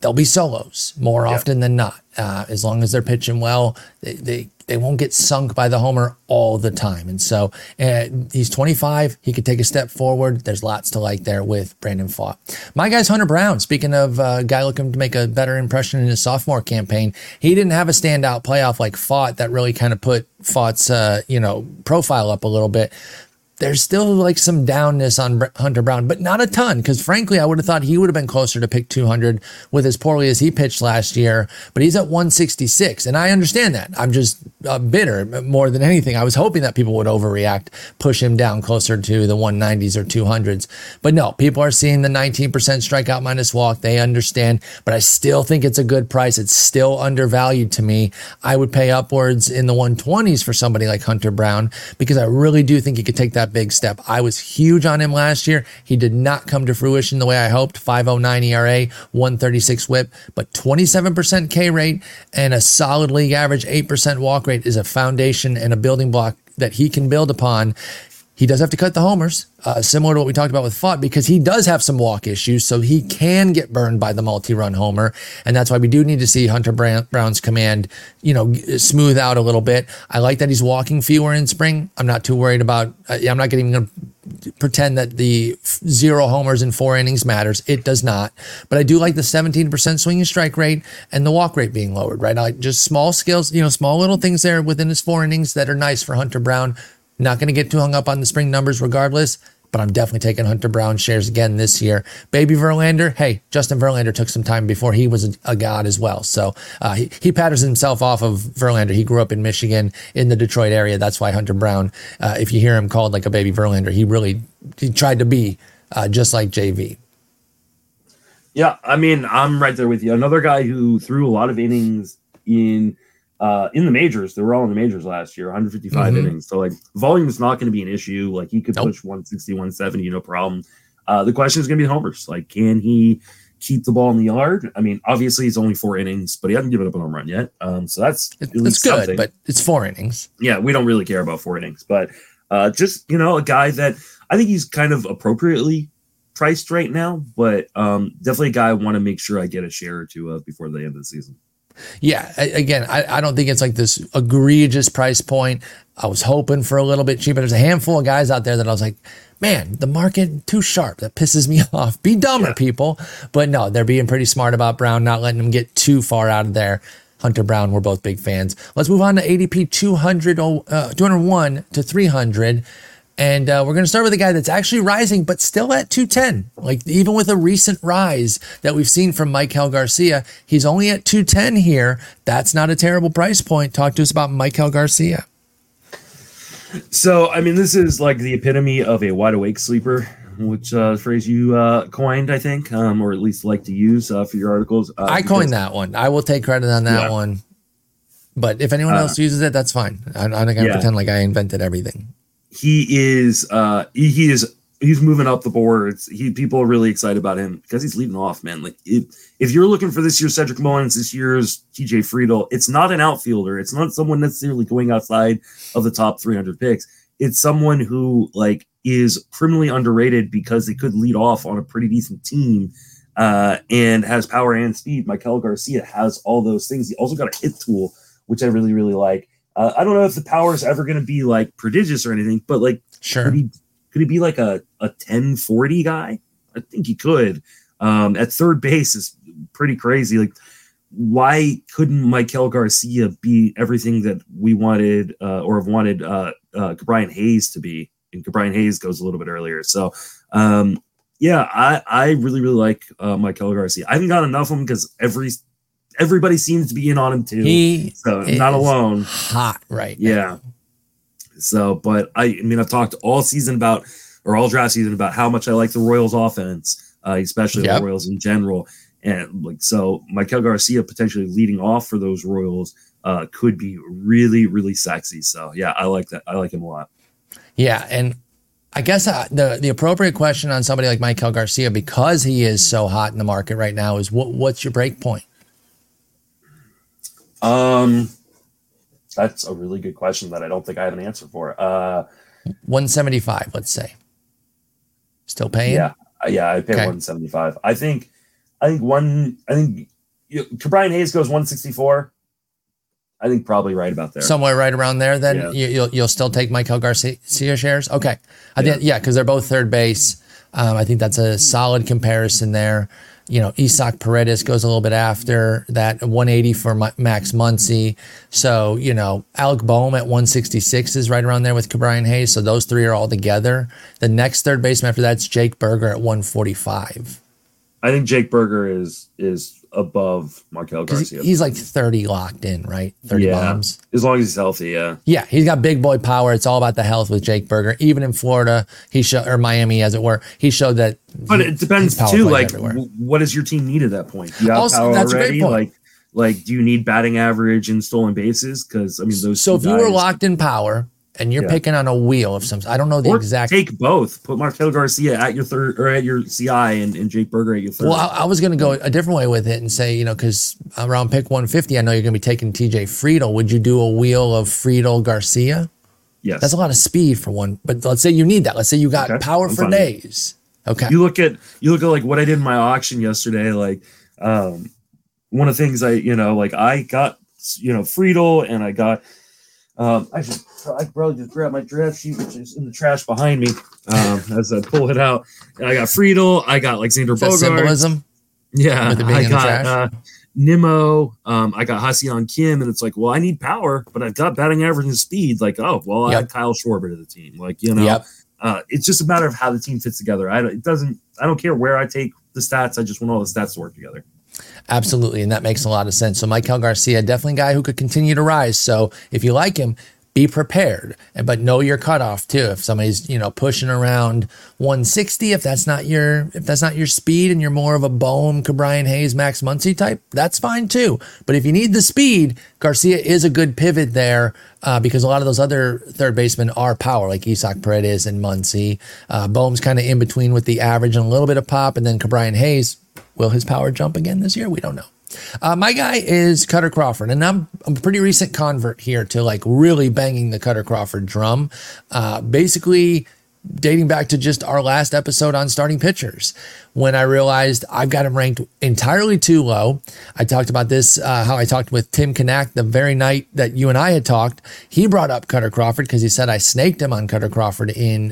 they'll be solos more often than not. As long as they're pitching well, they won't get sunk by the homer all the time. And so he's 25. He could take a step forward. There's lots to like there with Brandon Pfaadt. My guy's Hunter Brown. Speaking of a guy looking to make a better impression in his sophomore campaign, he didn't have a standout playoff like Pfaadt that really kind of put Pfaadt's profile up a little bit. There's still like some downness on Hunter Brown, but not a ton, because frankly, I would have thought he would have been closer to pick 200 with as poorly as he pitched last year, but he's at 166, and I understand that. I'm just bitter more than anything. I was hoping that people would overreact, push him down closer to the 190s or 200s, but no, people are seeing the 19% strikeout minus walk. They understand, but I still think it's a good price. It's still undervalued to me. I would pay upwards in the 120s for somebody like Hunter Brown, because I really do think he could take that big step. I was huge on him last year. He did not come to fruition the way I hoped. 5.09 ERA, 136 whip, but 27% K rate and a solid league average 8% walk rate is a foundation and a building block that he can build upon. He does have to cut the homers, similar to what we talked about with Pfaadt, because he does have some walk issues, so he can get burned by the multi-run homer, and that's why we do need to see Hunter Brown's command, smooth out a little bit. I like that he's walking fewer in spring. I'm not too worried about. I'm not even going to pretend that the 0 homers in 4 innings matters. It does not, but I do like the 17% swinging strike rate and the walk rate being lowered. Right, I like just small skills, small little things there within his 4 innings that are nice for Hunter Brown. Not going to get too hung up on the spring numbers regardless, but I'm definitely taking Hunter Brown shares again this year. Baby Verlander, hey, Justin Verlander took some time before he was a god as well. So he patterns himself off of Verlander. He grew up in Michigan, in the Detroit area. That's why Hunter Brown, if you hear him called like a baby Verlander, he tried to be just like JV. Yeah, I mean, I'm right there with you. Another guy who threw a lot of innings in the majors. They were all in the majors last year, 155 innings. So, like, volume is not going to be an issue. Like, he could push 160, 170, no problem. The question is going to be homers. Like, can he keep the ball in the yard? I mean, obviously, it's only 4 innings, but he hasn't given up a home run yet. So that's good, something. But it's 4 innings. Yeah, we don't really care about 4 innings. But just, a guy that I think he's kind of appropriately priced right now, but definitely a guy I want to make sure I get a share or two of before the end of the season. Yeah, again, I don't think it's like this egregious price point. I was hoping for a little bit cheaper. There's a handful of guys out there that I was like, man, the market too sharp. That pisses me off. Be dumber, people. But no, they're being pretty smart about Brown, not letting him get too far out of there. Hunter Brown, we're both big fans. Let's move on to ADP 201 to 300. And we're going to start with a guy that's actually rising, but still at 210. Like, even with a recent rise that we've seen from Maikel Garcia, he's only at 210 here. That's not a terrible price point. Talk to us about Maikel Garcia. So, I mean, this is like the epitome of a wide awake sleeper, which phrase you coined, I think, or at least like to use for your articles. I coined that one. I will take credit on that one. But if anyone else uses it, that's fine. I'm not going to pretend like I invented everything. He's moving up the boards. People are really excited about him because he's leading off, man. Like, if you're looking for this year's Cedric Mullins, this year's TJ Friedl, it's not an outfielder. It's not someone necessarily going outside of the top 300 picks. It's someone who, like, is criminally underrated because they could lead off on a pretty decent team and has power and speed. Maikel Garcia has all those things. He also got a hit tool, which I really, really like. I don't know if the power is ever going to be like prodigious or anything, but like, sure. Could he be like a 10-40 guy? I think he could. At third base is pretty crazy. Like, why couldn't Maikel Garcia be everything that we wanted or have wanted Brian Hayes to be? And Brian Hayes goes a little bit earlier. So, I really, really like Maikel Garcia. I haven't got enough of him because everybody seems to be in on him too. So not alone. Hot right now. Yeah. So, but I mean, I've talked all draft season about how much I like the Royals offense, especially the Royals in general. And like, so Maikel Garcia potentially leading off for those Royals could be really, really sexy. So yeah, I like that. I like him a lot. Yeah. And I guess the appropriate question on somebody like Maikel Garcia, because he is so hot in the market right now, is what's your break point? That's a really good question that I don't think I have an answer for. 175, let's say. Still paying? Yeah, I pay 175. I think Brian Hayes goes 164. I think probably right about there. Somewhere right around there. Then you'll still take Maikel Garcia shares. Okay, I think because they're both third base. I think that's a solid comparison there. Isaac Paredes goes a little bit after that, 180 for Max Muncy. So, Alec Boehm at 166 is right around there with Brian Hayes. So those three are all together. The next third baseman after that's Jake Berger at 145. I think Jake Berger is above Maikel Garcia. He's like 30 locked in, right? 30 bombs. As long as he's healthy, yeah. Yeah, he's got big boy power. It's all about the health with Jake Berger. Even in Florida, or Miami, as it were, he showed that. But it depends too. Like, what does your team need at that point? Do you have power that's already? A great point. Like, do you need batting average and stolen bases? Because those. So if you were locked in power. And you're picking on a wheel of some. I don't know the exact. Take both. Put Maikel Garcia at your third or at your CI, and Jake Berger at your third. Well, I was going to go a different way with it and say, because around pick 150, I know you're going to be taking TJ Friedl. Would you do a wheel of Friedl Garcia? Yes. That's a lot of speed for one. But let's say you need that. Let's say you got power for days. Okay. You look at like what I did in my auction yesterday. Like, one of the things I got Friedl, and I got. I probably just grab my draft sheet, which is in the trash behind me, as I pull it out. And I got Friedl. I got Alexander Bogaerts. Symbolism? Yeah. I got Nimmo. I got Ha-Seong Kim. And it's like, well, I need power, but I've got batting average and speed. Like, I had Kyle Schwarber to the team. Like, it's just a matter of how the team fits together. I don't care where I take the stats. I just want all the stats to work together. Absolutely, and that makes a lot of sense. So Maikel Garcia, definitely a guy who could continue to rise. So if you like him, be prepared, but know your cutoff too. If somebody's pushing around 160, if that's not your speed, and you're more of a Boehm, Brian Hayes, Max Muncy type, that's fine too. But if you need the speed, Garcia is a good pivot there because a lot of those other third basemen are power, like Isaac Paredes and Muncy. Boehm's kind of in between with the average and a little bit of pop, and then Brian Hayes. Will his power jump again this year? We don't know. My guy is Kutter Crawford, and I'm a pretty recent convert here to like really banging the Kutter Crawford drum. Basically, dating back to just our last episode on starting pitchers, when I realized I've got him ranked entirely too low. I talked about this, how I talked with Tim Kanak the very night that you and I had talked. He brought up Kutter Crawford because he said I snaked him on Kutter Crawford in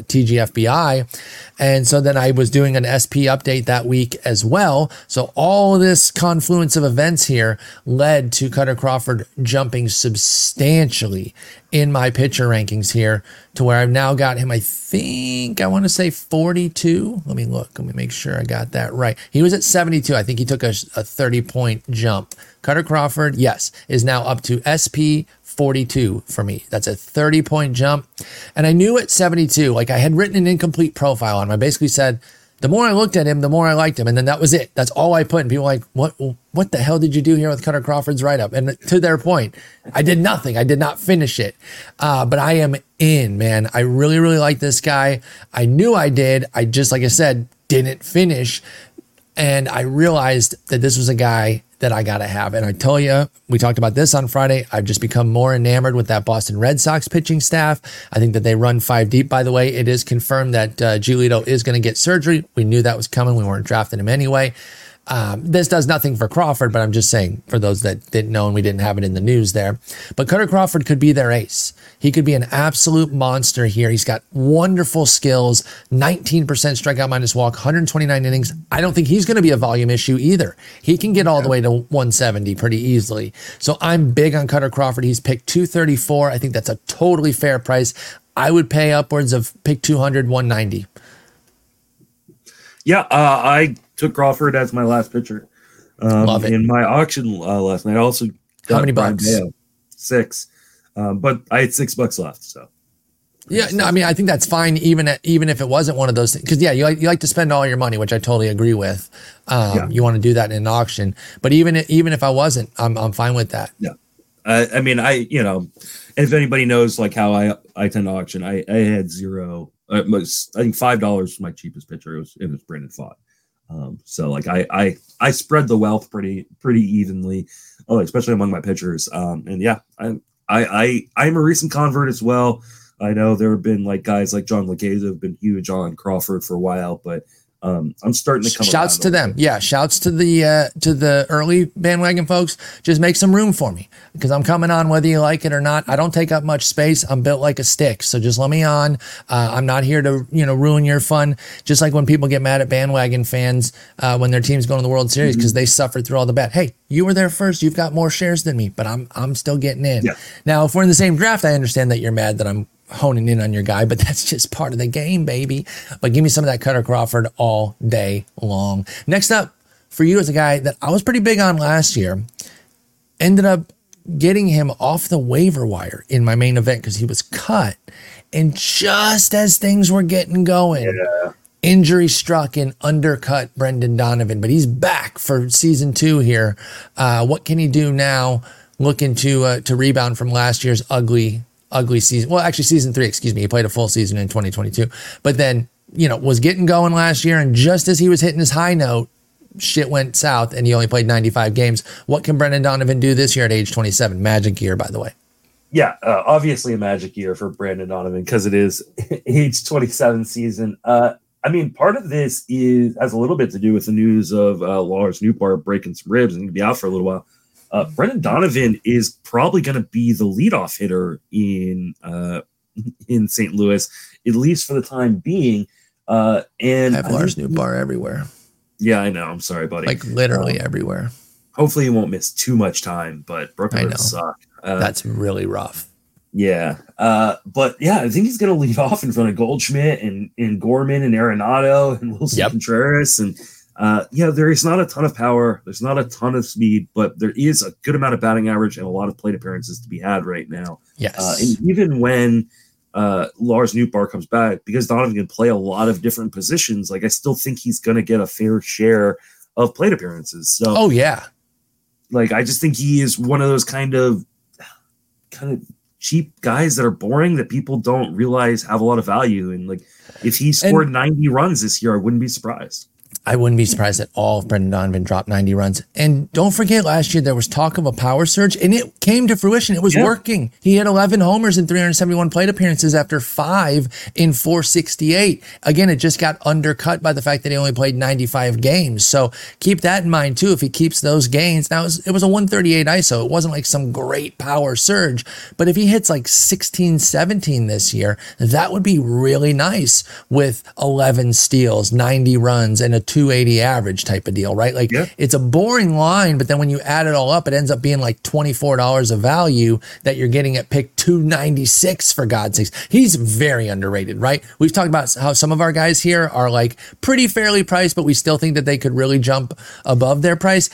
TGFBI. And so then I was doing an SP update that week as well. So all this confluence of events here led to Kutter Crawford jumping substantially in my pitcher rankings here to where I've now got him, I want to say 42. Let me look. Let me make sure I got that right. He was at 72. I think he took a 30-point jump. Kutter Crawford, yes, is now up to SP 42 for me. That's a 30-point jump. And I knew at 72, like I had written an incomplete profile on him. I basically said, the more I looked at him, the more I liked him. And then that was it. That's all I put. And people were like, what the hell did you do here with Kutter Crawford's write-up? And to their point, I did nothing. I did not finish it. But I am in, man. I really, really like this guy. I knew I did. I just, like I said, didn't finish. And I realized that this was a guy that I got to have. And I tell you, we talked about this on Friday. I've just become more enamored with that Boston Red Sox pitching staff. I think that they run 5 deep, by the way. It is confirmed that Giolito is going to get surgery. We knew that was coming. We weren't drafting him anyway. This does nothing for Crawford, but I'm just saying for those that didn't know and we didn't have it in the news there. But Kutter Crawford could be their ace. He could be an absolute monster here. He's got wonderful skills, 19% strikeout minus walk, 129 innings. I don't think he's going to be a volume issue either. He can get all the way to 170 pretty easily. So I'm big on Kutter Crawford. He's picked 234. I think that's a totally fair price. I would pay upwards of pick 200, 190. Yeah, I took Crawford as my last pitcher. Love it. In my auction last night, I also got how many bucks? Mayo, 6, but I had $6 left. So yeah, no, I mean I think that's fine, even if it wasn't one of those things. Because you like to spend all your money, which I totally agree with. You want to do that in an auction, but even if I wasn't, I'm fine with that. Yeah, I mean if anybody knows like how I tend to auction, I had zero. I think $5 was my cheapest pitcher. It was Brandon Pfaadt. So like I spread the wealth pretty evenly, especially among my pitchers. And yeah, I'm a recent convert as well. I know there have been like guys like John LeGay that have been huge on Crawford for a while, but I'm starting to come. Shouts to them. Yeah. Shouts to the early bandwagon folks. Just make some room for me because I'm coming on whether you like it or not. I don't take up much space. I'm built like a stick. So just let me on. I'm not here to, ruin your fun. Just like when people get mad at bandwagon fans when their team's going to the World Series because they suffered through all the bad. Hey, you were there first. You've got more shares than me, but I'm still getting in. Yeah. Now, if we're in the same draft, I understand that you're mad that I'm honing in on your guy, but that's just part of the game, baby. But give me some of that Cutter Crawford all day long. Next up for you is a guy that I was pretty big on last year. Ended up getting him off the waiver wire in my main event because he was cut. And just as things were getting going, injury struck and undercut Brendan Donovan. But he's back for season 2 here. What can he do now? Looking to rebound from last year's ugly season. Well, actually season 3, excuse me. He played a full season in 2022, but then, was getting going last year. And just as he was hitting his high note, shit went south and he only played 95 games. What can Brendan Donovan do this year at age 27? Magic year, by the way. Yeah. Obviously a magic year for Brendan Donovan because it is age 27 season. Part of this has a little bit to do with the news of Lars Nootbaar breaking some ribs and he'll be out for a little while. Brendan Donovan is probably going to be the leadoff hitter in St. Louis, at least for the time being. And I have Lars Nootbaar everywhere. Yeah, I know. I'm sorry, buddy. Like literally everywhere. Hopefully he won't miss too much time, but Brooklyn would suck. That's really rough. Yeah. But yeah, I think he's going to lead off in front of Goldschmidt and Gorman and Arenado and Wilson Contreras. And there is not a ton of power. There's not a ton of speed, but there is a good amount of batting average and a lot of plate appearances to be had right now. Yes. And even when Lars Nootbaar comes back, because Donovan can play a lot of different positions, I still think he's going to get a fair share of plate appearances. So, I just think he is one of those kind of cheap guys that are boring that people don't realize have a lot of value. And if he scored 90 runs this year, I wouldn't be surprised. I wouldn't be surprised at all if Brendan Donovan dropped 90 runs. And don't forget, last year there was talk of a power surge, and it came to fruition. It was working. He had 11 homers and 371 plate appearances after 5 in 468. Again, it just got undercut by the fact that he only played 95 games. So keep that in mind, too, if he keeps those gains. Now, it was a 138 ISO. It wasn't like some great power surge. But if he hits 16, 17 this year, that would be really nice with 11 steals, 90 runs, and a 280 average type of deal, right? It's a boring line, but then when you add it all up, it ends up being $24 of value that you're getting at pick 296, for God's sakes. He's very underrated, right? We've talked about how some of our guys here are pretty fairly priced, but we still think that they could really jump above their price.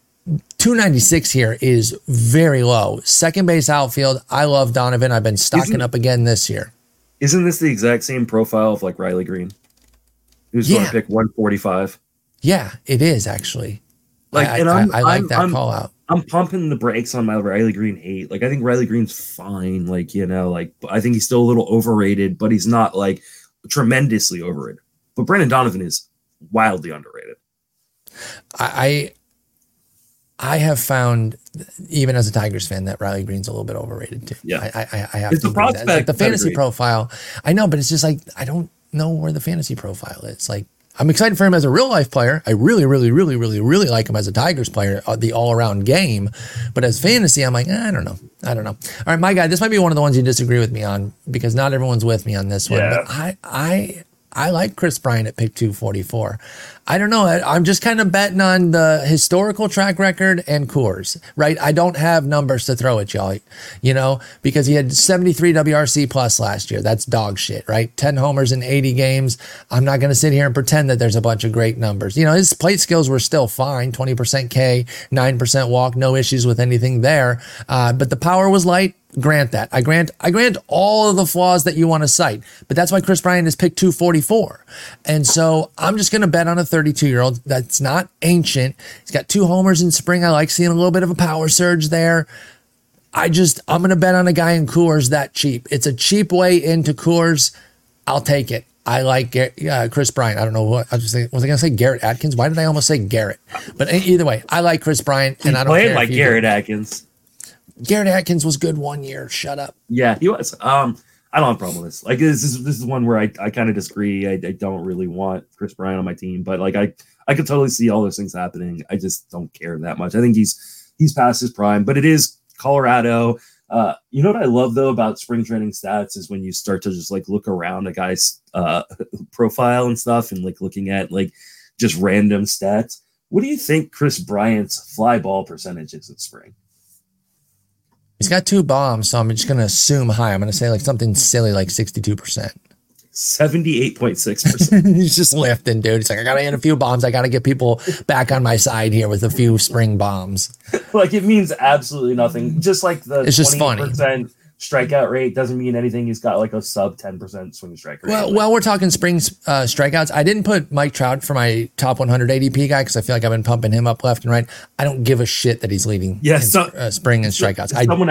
296 here is very low. Second base outfield. I love Donovan. I've been stocking up again this year. Isn't this the exact same profile of Riley Green? Who's going to pick 145? Yeah, it is actually. I like that call out. I'm pumping the brakes on my Riley Green hate. I think Riley Green's fine. I think he's still a little overrated, but he's not tremendously overrated. But Brendan Donovan is wildly underrated. I have found, even as a Tigers fan, that Riley Green's a little bit overrated too. Yeah, I have. It's the prospect, the fantasy profile. I know, but it's just I don't know where the fantasy profile is. I'm excited for him as a real life player. I really, really, really, really, really like him as a Tigers player, the all around game. But as fantasy, I'm I don't know. All right, my guy, this might be one of the ones you disagree with me on because not everyone's with me on this one. But I like Chris Bryant at pick 244. I don't know. I'm just kind of betting on the historical track record and Coors, right? I don't have numbers to throw at y'all, because he had 73 WRC plus last year. That's dog shit, right? 10 homers in 80 games. I'm not going to sit here and pretend that there's a bunch of great numbers. His plate skills were still fine. 20% K, 9% walk, no issues with anything there. But the power was light. Grant that. I grant all of the flaws that you want to cite, but that's why Chris Bryant is picked 244. And so I'm just going to bet on a 32-year-old that's not ancient. He's got 2 homers in spring. I like seeing a little bit of a power surge there. I'm going to bet on a guy in Coors that cheap. It's a cheap way into Coors. I'll take it. I like Chris Bryant. I don't know what was I going to say Garrett Atkins? Why did I almost say Garrett? But either way, I like Chris Bryant, and I don't care if Garrett Atkins. Garrett Atkins was good one year. Shut up. Yeah, he was. I don't have a problem with this. Like this is one where I kind of disagree. I don't really want Chris Bryant on my team, but like I could totally see all those things happening. I just don't care that much. I think he's past his prime, but it is Colorado. You know what I love though about spring training stats is when you start to just like look around a guy's profile and stuff and like looking at like just random stats. What do you think Chris Bryant's fly ball percentage is in spring? He's got 2 bombs, so I'm just going to assume high. I'm going to say like something silly like 62%. 78.6%. He's just lifting, dude. He's like, I got to hit a few bombs. I got to get people back on my side here with a few spring bombs. Like it means absolutely nothing. Just like the it's just funny. Strikeout rate doesn't mean anything. He's got like a sub 10% swing strike rate. Well, we're talking spring strikeouts. I didn't put Mike Trout for my top 100 ADP guy because I feel like I've been pumping him up left and right. I don't give a shit that he's leading spring and strikeouts. Someone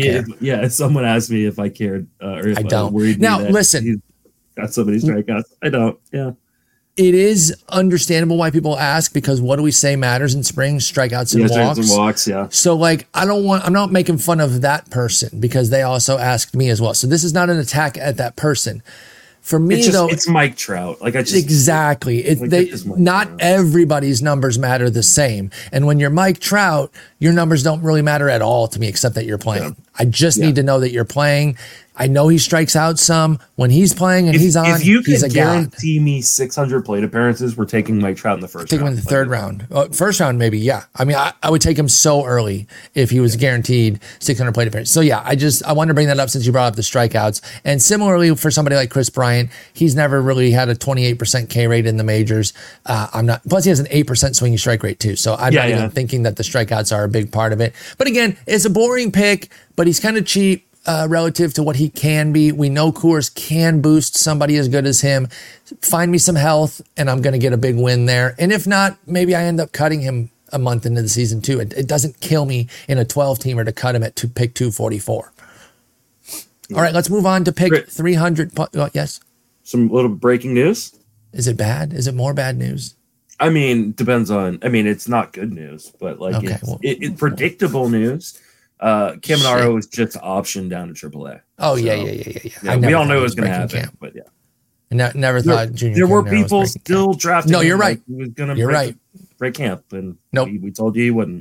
asked me if I cared or if I don't. Worried now, listen. Got so many strikeouts. I don't. Yeah. It is understandable why people ask because what do we say matters in spring? Strikeouts and walks. And walks, yeah. So like I'm not making fun of that person because they also asked me as well. So this is not an attack at that person. For me, it's Mike Trout. Like exactly. Not everybody's numbers matter the same. And when you're Mike Trout, your numbers don't really matter at all to me, except that you're playing. Yeah. I just need to know that you're playing. I know he strikes out some when he's playing and he's on. If you can guarantee me 600 plate appearances, we're taking Mike Trout in the first round. Take him in the third round. First round, maybe, yeah. I mean, I would take him so early if he was guaranteed 600 plate appearances. So, yeah, I wanted to bring that up since you brought up the strikeouts. And similarly, for somebody like Chris Bryant, he's never really had a 28% K rate in the majors. Plus, he has an 8% swinging strike rate, too. So, I'm not even thinking that the strikeouts are a big part of it. But again, it's a boring pick, but he's kind of cheap. Relative to what he can be. We know Coors can boost somebody as good as him. Find me some health, and I'm going to get a big win there. And if not, maybe I end up cutting him a month into the season too. It doesn't kill me in a 12-teamer to cut him at pick 244. All right, let's move on to pick 300. Yes? Some little breaking news. Is it bad? Is it more bad news? I mean, depends on... I mean, it's not good news, but like it's predictable news. Cam Monaro was just optioned down to AAA. Oh, so, yeah. We all knew it was going to happen, camp. But yeah. Never thought Junior There were people still camp. drafting. No, you're right. He was going to break camp, and we told you he wouldn't.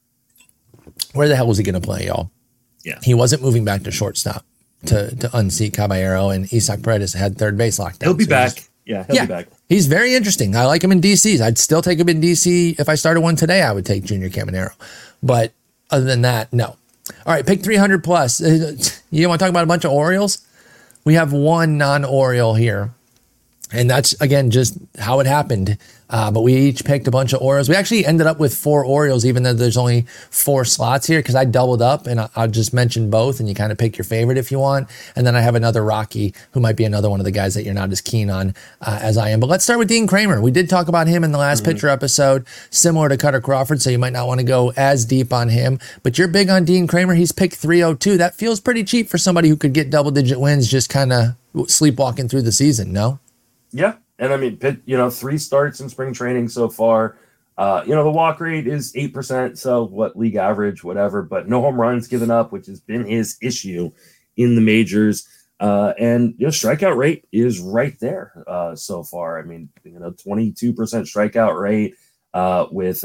Where the hell was he going to play, y'all? Yeah. He wasn't moving back to shortstop to unseat Caballero, and Isaac Paredes had third base locked down. He'll be back. He'll be back. He's very interesting. I like him in DC. I'd still take him in DC. If I started one today, I would take Junior Caminero. But other than that, no. All right, pick 300 plus. You want to talk about a bunch of Orioles? We have one non-Oriole here. And that's, again, just how it happened. But we each picked a bunch of Orioles. We actually ended up with 4 Orioles, even though there's only 4 slots here, because I doubled up, and I'll just mention both, and you kind of pick your favorite if you want. And then I have another Rocky, who might be another one of the guys that you're not as keen on as I am. But let's start with Dean Kremer. We did talk about him in the last pitcher episode, similar to Cutter Crawford, so you might not want to go as deep on him. But you're big on Dean Kremer. He's picked 302. That feels pretty cheap for somebody who could get double-digit wins just kind of sleepwalking through the season, no? Yeah. And I mean, 3 starts in spring training so far. The walk rate is 8%. So what, league average, whatever, but no home runs given up, which has been his issue in the majors. And strikeout rate is right there so far. I mean, 22% strikeout rate with,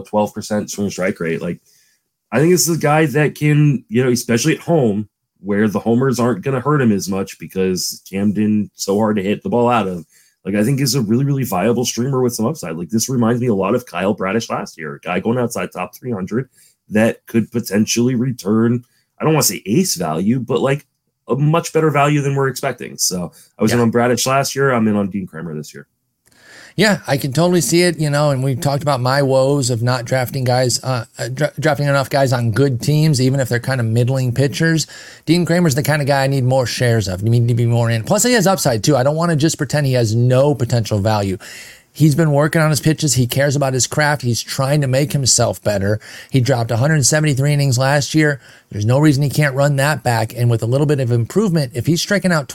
12% swing strike rate. Like, I think this is a guy that can, especially at home, where the homers aren't going to hurt him as much because Camden so hard to hit the ball out of. Like, I think is a really, really viable streamer with some upside. Like, this reminds me a lot of Kyle Bradish last year, a guy going outside top 300 that could potentially return, I don't want to say ace value, but like a much better value than we're expecting. So I was in on Bradish last year. I'm in on Dean Kremer this year. Yeah, I can totally see it, and we've talked about my woes of not drafting guys, drafting enough guys on good teams, even if they're kind of middling pitchers. Dean Kremer's the kind of guy I need more shares of. You need to be more in. Plus, he has upside, too. I don't want to just pretend he has no potential value. He's been working on his pitches. He cares about his craft. He's trying to make himself better. He dropped 173 innings last year. There's no reason he can't run that back. And with a little bit of improvement, if he's striking out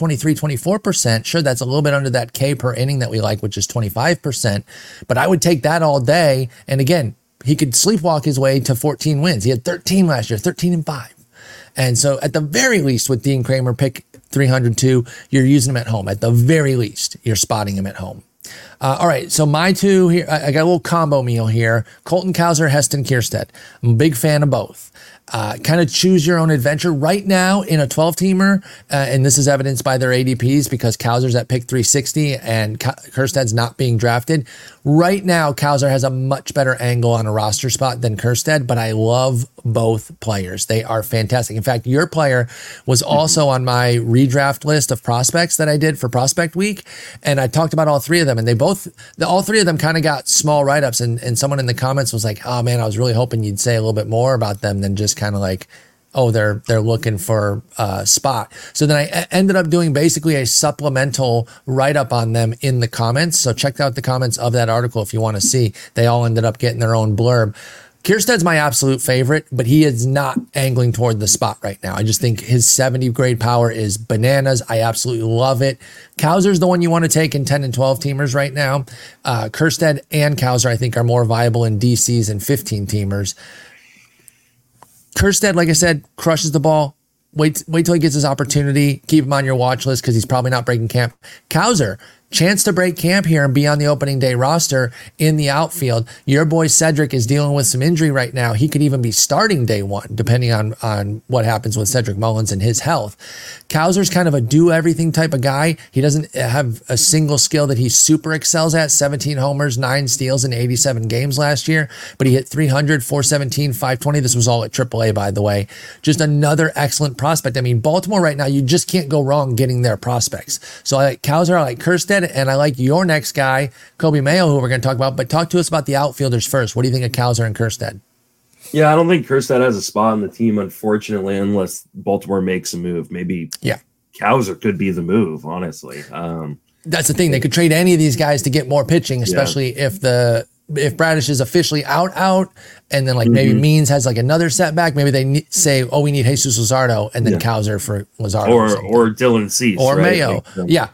24%, sure, that's a little bit under that K per inning that we like, which is 25%. But I would take that all day. And again, he could sleepwalk his way to 14 wins. He had 13 last year, 13-5. And so at the very least with Dean Kremer, pick 302, you're using him at home. At the very least, you're spotting him at home. All right, so my two here, I got a little combo meal here. Colton Cowser, Heston Kjerstad. I'm a big fan of both. Kind of choose your own adventure right now in a 12-teamer, and this is evidenced by their ADPs because Cowser's at pick 360 and Kjerstad's not being drafted. Right now, Cowser has a much better angle on a roster spot than Kjerstad, but I love both players. They are fantastic. In fact, your player was also on my redraft list of prospects that I did for Prospect Week, and I talked about all three of them, and all three of them kind of got small write-ups, and someone in the comments was like, oh man, I was really hoping you'd say a little bit more about them than just kind of like, oh, they're looking for a spot. So then I ended up doing basically a supplemental write-up on them in the comments. So check out the comments of that article if you want to see. They all ended up getting their own blurb. Kjerstad's my absolute favorite, but he is not angling toward the spot right now. I just think his 70 grade power is bananas. I absolutely love it. Cowser's the one you want to take in 10 and 12 teamers right now. Kjerstad and Cowser, I think, are more viable in DCs and 15 teamers. Kjerstad, like I said, crushes the ball. Wait till he gets his opportunity. Keep him on your watch list because he's probably not breaking camp. Cowser, chance to break camp here and be on the opening day roster in the outfield. Your boy Cedric is dealing with some injury right now. He could even be starting day one, depending on what happens with Cedric Mullins and his health. Cowser's kind of a do-everything type of guy. He doesn't have a single skill that he super excels at. 17 homers, 9 steals in 87 games last year, but he hit 300, 417, 520. This was all at AAA, by the way. Just another excellent prospect. I mean, Baltimore right now, you just can't go wrong getting their prospects. So I like Cowser, I like Kjerstad, and I like your next guy, Coby Mayo, who we're going to talk about. But talk to us about the outfielders first. What do you think of Cowser and Kjerstad? Yeah, I don't think Kjerstad has a spot on the team, unfortunately, unless Baltimore makes a move. Maybe Cowser could be the move, honestly. That's the thing. They could trade any of these guys to get more pitching, especially if Bradish is officially out, and then like maybe Means has like another setback. Maybe they say, oh, we need Jesus Luzardo, and then Cowser for Luzardo. Or Dylan Cease. Or right? Mayo. Yeah.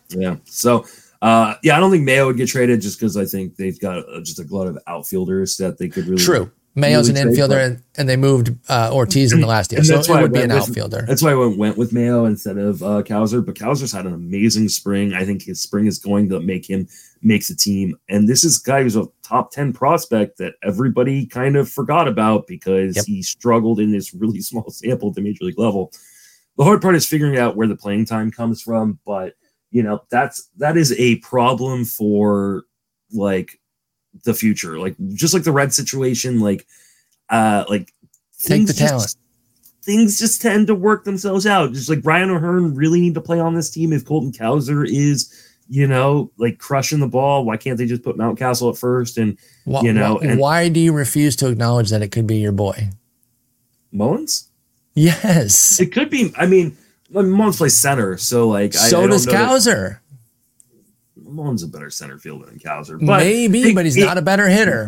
So, I don't think Mayo would get traded just because I think they've got just a lot of outfielders that they could really... True. Mayo's an infielder, and they moved Ortiz in the last year, so it would be an outfielder. That's why I went with Mayo instead of Cowser, but Cowser's had an amazing spring. I think his spring is going to make him make the team, and this is a guy who's a top 10 prospect that everybody kind of forgot about because he struggled in this really small sample at the major league level. The hard part is figuring out where the playing time comes from, but that is a problem for like the future, like just like the Red situation, like take the talent. Things just tend to work themselves out. Just like Brian O'Hearn really need to play on this team. If Colton Cowser is, like crushing the ball, why can't they just put Mountcastle at first? And why do you refuse to acknowledge that it could be your boy Mullins? Yes, it could be. I mean, Mullins plays center, so like so does Cowser. Mullins a better center fielder than Cowser, but he's not a better hitter.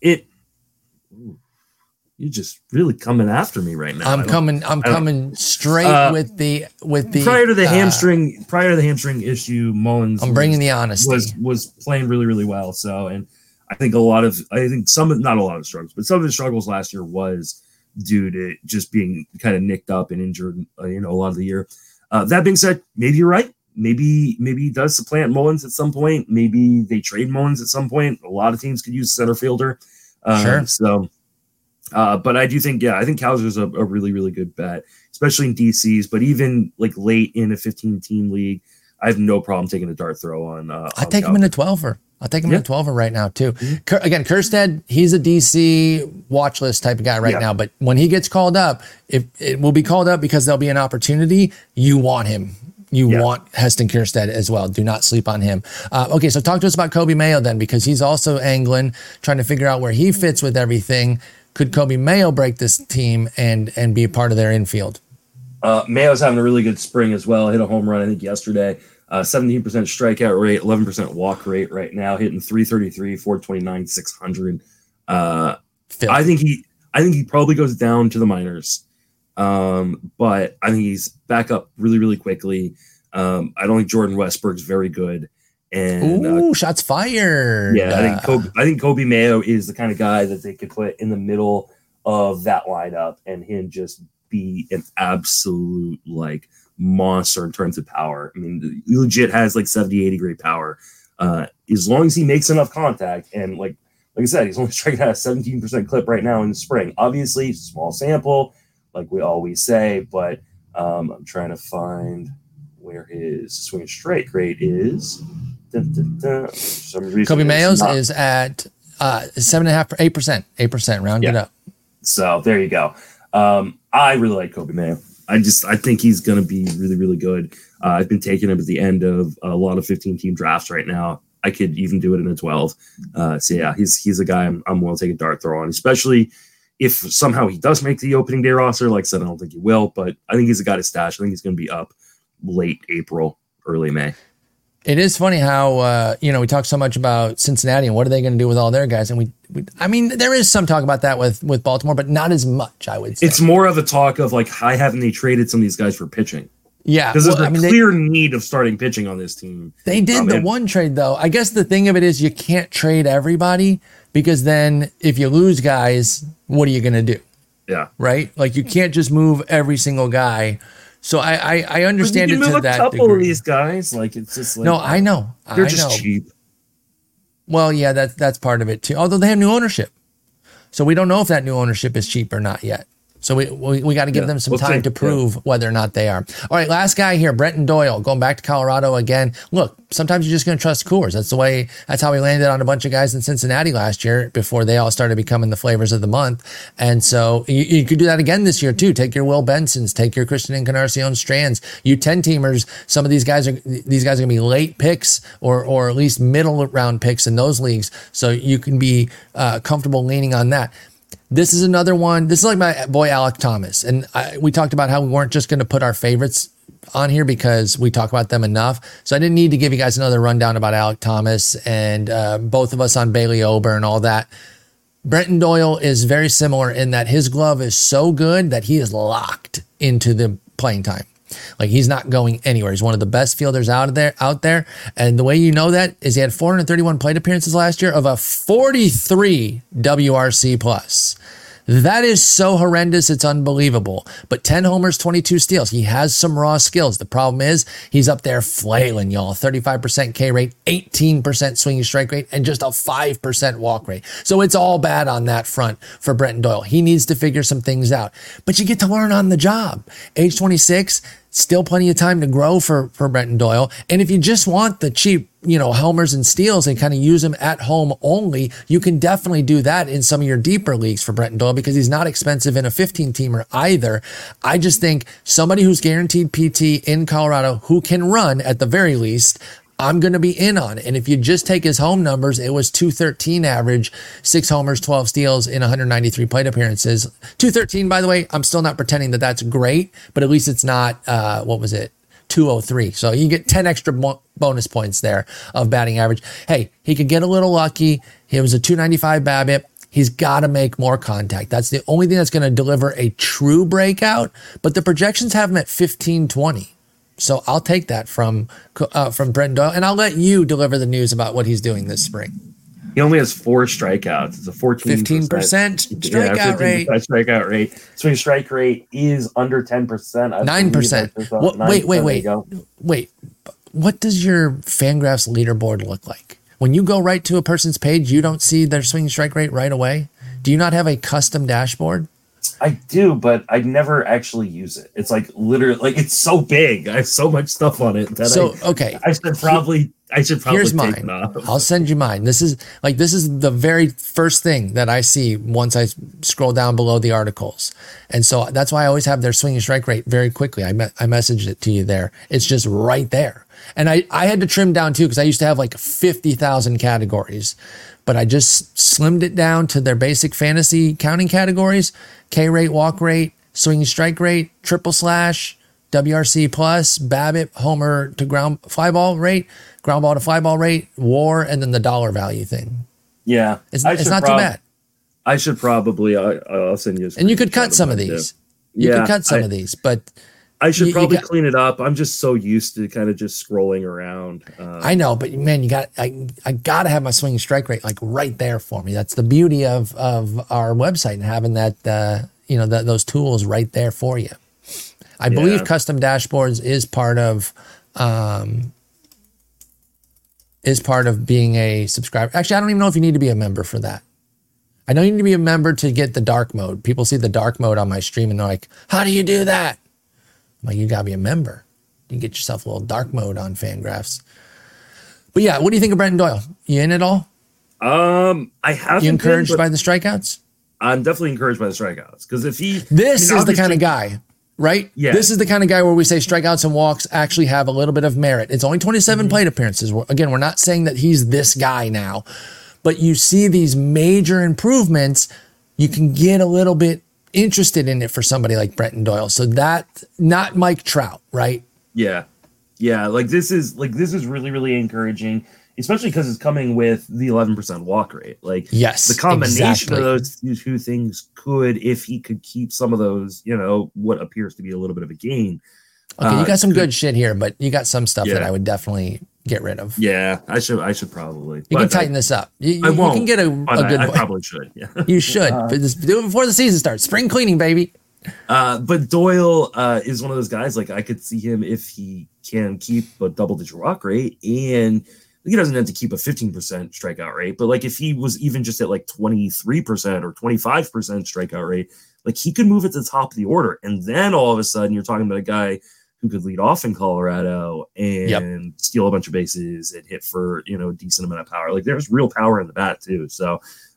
You're just really coming after me right now. I'm coming straight with the prior to the hamstring issue. Mullins, I'm bringing the honesty, was playing really, really well. So, and I think not a lot of struggles, but some of the struggles last year was due to just being kind of nicked up and injured, a lot of the year. That being said, maybe you're right. Maybe he does supplant Mullins at some point. Maybe they trade Mullins at some point. A lot of teams could use a center fielder. Sure. So, but I do think, I think Cowser's a really, really good bet, especially in DCs. But even like late in a 15-team league, I have no problem taking a dart throw on. I take him in a 12er. I'll take him in a 12er right now too. Again, Kjerstad, he's a DC watch list type of guy right now. But when he gets called up, if it will be called up because there'll be an opportunity, you want him. You want Heston Kjerstad as well. Do not sleep on him. Okay, so talk to us about Coby Mayo then, because he's also angling, trying to figure out where he fits with everything. Could Coby Mayo break this team and be a part of their infield? Mayo's having a really good spring as well. Hit a home run, I think, yesterday. 17% strikeout rate, 11% walk rate right now, hitting 333, 429, 600. I think he probably goes down to the minors. But I think he's back up really, really quickly. I don't think Jordan Westburg's very good. And shots fired. Yeah, I think Coby Mayo is the kind of guy that they could put in the middle of that lineup and him just be an absolute like monster in terms of power. I mean, he legit has like 70, 80 grade power. As long as he makes enough contact, and like I said, he's only striking at a 17% clip right now in the spring. Obviously, small sample, like we always say, but I'm trying to find where his swing strike rate is. For some reason, Kobe Mayo's is at 7.5%, 8%, round it up. So there you go. I really like Kobe Mayo. I think he's going to be really, really good. I've been taking him at the end of a lot of 15-team drafts right now. I could even do it in a 12. So yeah, he's a guy I'm willing to take a dart throw on, especially if somehow he does make the opening day roster. Like I said, I don't think he will, but I think he's a guy to stash. I think he's going to be up late April, early May. It is funny how, we talk so much about Cincinnati and what are they going to do with all their guys. And I mean, there is some talk about that with Baltimore, but not as much, I would say. It's more of a talk of like, why haven't they traded some of these guys for pitching? Yeah. Because there's a clear need of starting pitching on this team. They did the one trade, though. I guess the thing of it is you can't trade everybody because then if you lose guys, what are you going to do? Yeah. Right? Like you can't just move every single guy. So I understand it to that degree. A couple of these guys, like it's just like no, I know they're just cheap. Well, yeah, that's part of it too. Although they have new ownership, so we don't know if that new ownership is cheap or not yet. So we got to give them some time to prove whether or not they are. All right, last guy here, Brenton Doyle, going back to Colorado again. Look, sometimes you're just going to trust Coors. That's how we landed on a bunch of guys in Cincinnati last year before they all started becoming the flavors of the month. And so you could do that again this year too. Take your Will Bensons, take your Christian Encarnacion Strands. You 10-teamers, some of these guys are going to be late picks or at least middle round picks in those leagues. So you can be comfortable leaning on that. This is another one. This is like my boy Alek Thomas. And we talked about how we weren't just going to put our favorites on here because we talk about them enough. So I didn't need to give you guys another rundown about Alek Thomas and both of us on Bailey Ober and all that. Brenton Doyle is very similar in that his glove is so good that he is locked into the playing time. Like he's not going anywhere. He's one of the best fielders out there. And the way you know that is he had 431 plate appearances last year of a 43 WRC plus. That is so horrendous, it's unbelievable. But 10 homers, 22 steals. He has some raw skills. The problem is he's up there flailing, y'all. 35% K rate, 18% swinging strike rate, and just a 5% walk rate. So it's all bad on that front for Brenton Doyle. He needs to figure some things out. But you get to learn on the job. Age 26, still plenty of time to grow for Brenton Doyle. And if you just want the cheap, homers and steals and kind of use them at home only, you can definitely do that in some of your deeper leagues for Brenton Doyle because he's not expensive in a 15-teamer either. I just think somebody who's guaranteed PT in Colorado who can run at the very least, I'm going to be in on. And if you just take his home numbers, it was 213 average, 6 homers, 12 steals in 193 plate appearances. 213, by the way, I'm still not pretending that that's great, but at least it's not, 203. So you get 10 extra bonus points there of batting average. Hey, he could get a little lucky. He was a 295 BABIP. He's got to make more contact. That's the only thing that's going to deliver a true breakout, but the projections have him at 15-20. So I'll take that from Brenton Doyle, and I'll let you deliver the news about what he's doing this spring. He only has 4 strikeouts. It's a 15% strikeout rate. Strikeout rate. Swing strike rate is under 10%. 9%. Wait. What does your Fangraphs leaderboard look like? When you go right to a person's page, you don't see their swing strike rate right away? Do you not have a custom dashboard? I do, but I never actually use it. It's like literally, like it's so big. I have so much stuff on it that I should probably here's take mine. it off. I'll send you mine. This is the very first thing that I see once I scroll down below the articles. And so that's why I always have their swing and strike rate very quickly. I messaged it to you there. It's just right there. And I had to trim down too, because I used to have like 50,000 categories, but I just slimmed it down to their basic fantasy counting categories: K rate, walk rate, swing strike rate, triple slash, WRC plus, BABIP, homer to ground fly ball rate, ground ball to fly ball rate, WAR, and then the dollar value thing. Yeah, it's not too bad. I should probably I'll send you. And you could cut some of these. You could cut some of these, but I should probably clean it up. I'm just so used to kind of just scrolling around. I know, but man, I got to have my swing strike rate like right there for me. That's the beauty of our website and having that those tools right there for you. I believe custom dashboards is part of being a subscriber. Actually, I don't even know if you need to be a member for that. I know you need to be a member to get the dark mode. People see the dark mode on my stream and they're like, how do you do that? I'm like, you gotta be a member. You can get yourself a little dark mode on Fangraphs. But yeah, what do you think of Brenton Doyle? You in it all? I haven't. You encouraged by the strikeouts? I'm definitely encouraged by the strikeouts because if he, this is the kind of guy, right? Yeah. This is the kind of guy where we say strikeouts and walks actually have a little bit of merit. It's only 27 plate appearances. Again, we're not saying that he's this guy now, but you see these major improvements. You can get a little bit interested in it for somebody like Brenton Doyle. So that, not Mike Trout, right? Yeah. Like this is really, really encouraging, especially because it's coming with the 11% walk rate. Like, yes, the combination of those two things could, if he could keep some of those, what appears to be a little bit of a gain. Okay, you got some good shit here, but you got some stuff that I would definitely get rid of. Yeah, I should probably. You can tighten this up. You won't, can get a good. I probably should. Yeah, you should. But just do it before the season starts. Spring cleaning, baby. But Doyle is one of those guys. Like, I could see him if he can keep a double-digit walk rate, and he doesn't have to keep a 15% strikeout rate. But like, if he was even just at like 23% or 25% strikeout rate, like he could move at the top of the order, and then all of a sudden you're talking about a guy who could lead off in Colorado and steal a bunch of bases and hit for, a decent amount of power. Like, there's real power in the bat too. So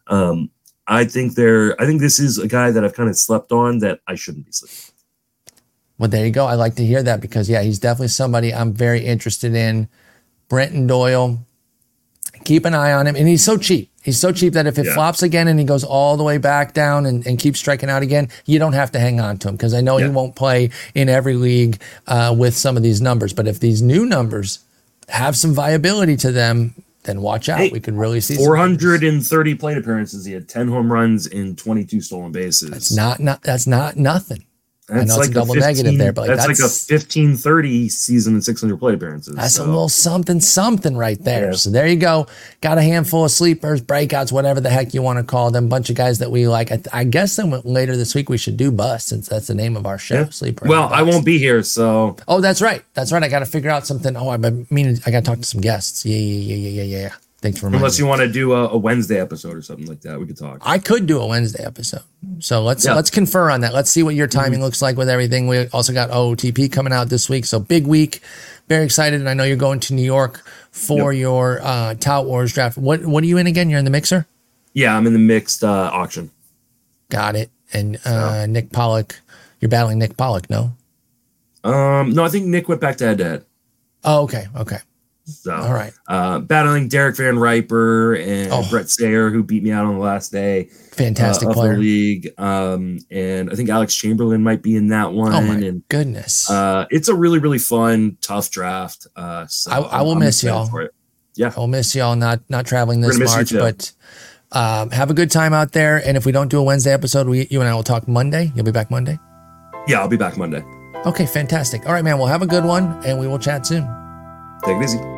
I think this is a guy that I've kind of slept on that I shouldn't be sleeping. Well, there you go. I like to hear that because he's definitely somebody I'm very interested in. Brenton Doyle, keep an eye on him. And he's so cheap. He's so cheap that if it flops again and he goes all the way back down and keeps striking out again, you don't have to hang on to him because I know he won't play in every league with some of these numbers. But if these new numbers have some viability to them, then watch out. We could really see 430 plate appearances. He had 10 home runs and 22 stolen bases. That's not nothing. That's I know like it's a double negative there, but that's like a 1530 season and 600 plate appearances. That's a little something right there. Yeah. So there you go. Got a handful of sleepers, breakouts, whatever the heck you want to call them. Bunch of guys that we like. I guess then later this week we should do Bust, since that's the name of our show. Sleeper. Well, I won't be here, so. Oh, that's right. I got to figure out something. Oh, I got to talk to some guests. Yeah. Thanks for reminding Unless you want to do a Wednesday episode or something like that, we could talk. I could do a Wednesday episode. So let's confer on that. Let's see what your timing looks like with everything. We also got OOTP coming out this week. So big week. Very excited. And I know you're going to New York for your Tout Wars draft. What are you in again? You're in the mixer? Yeah, I'm in the mixed auction. Got it. And Nick Pollock. You're battling Nick Pollock, no? No, I think Nick went back to head-to-head. Oh, okay. So, all right. Battling Derek Van Riper and Brett Sayer, who beat me out on the last day. Fantastic of player. The league. And I think Alex Chamberlain might be in that one. Oh my goodness. It's a really, really fun, tough draft. So I will miss y'all. Yeah. I'll miss y'all not traveling this March, but have a good time out there. And if we don't do a Wednesday episode, you and I will talk Monday. You'll be back Monday? Yeah, I'll be back Monday. Okay, fantastic. All right, man. We'll have a good one and we will chat soon. Take it easy.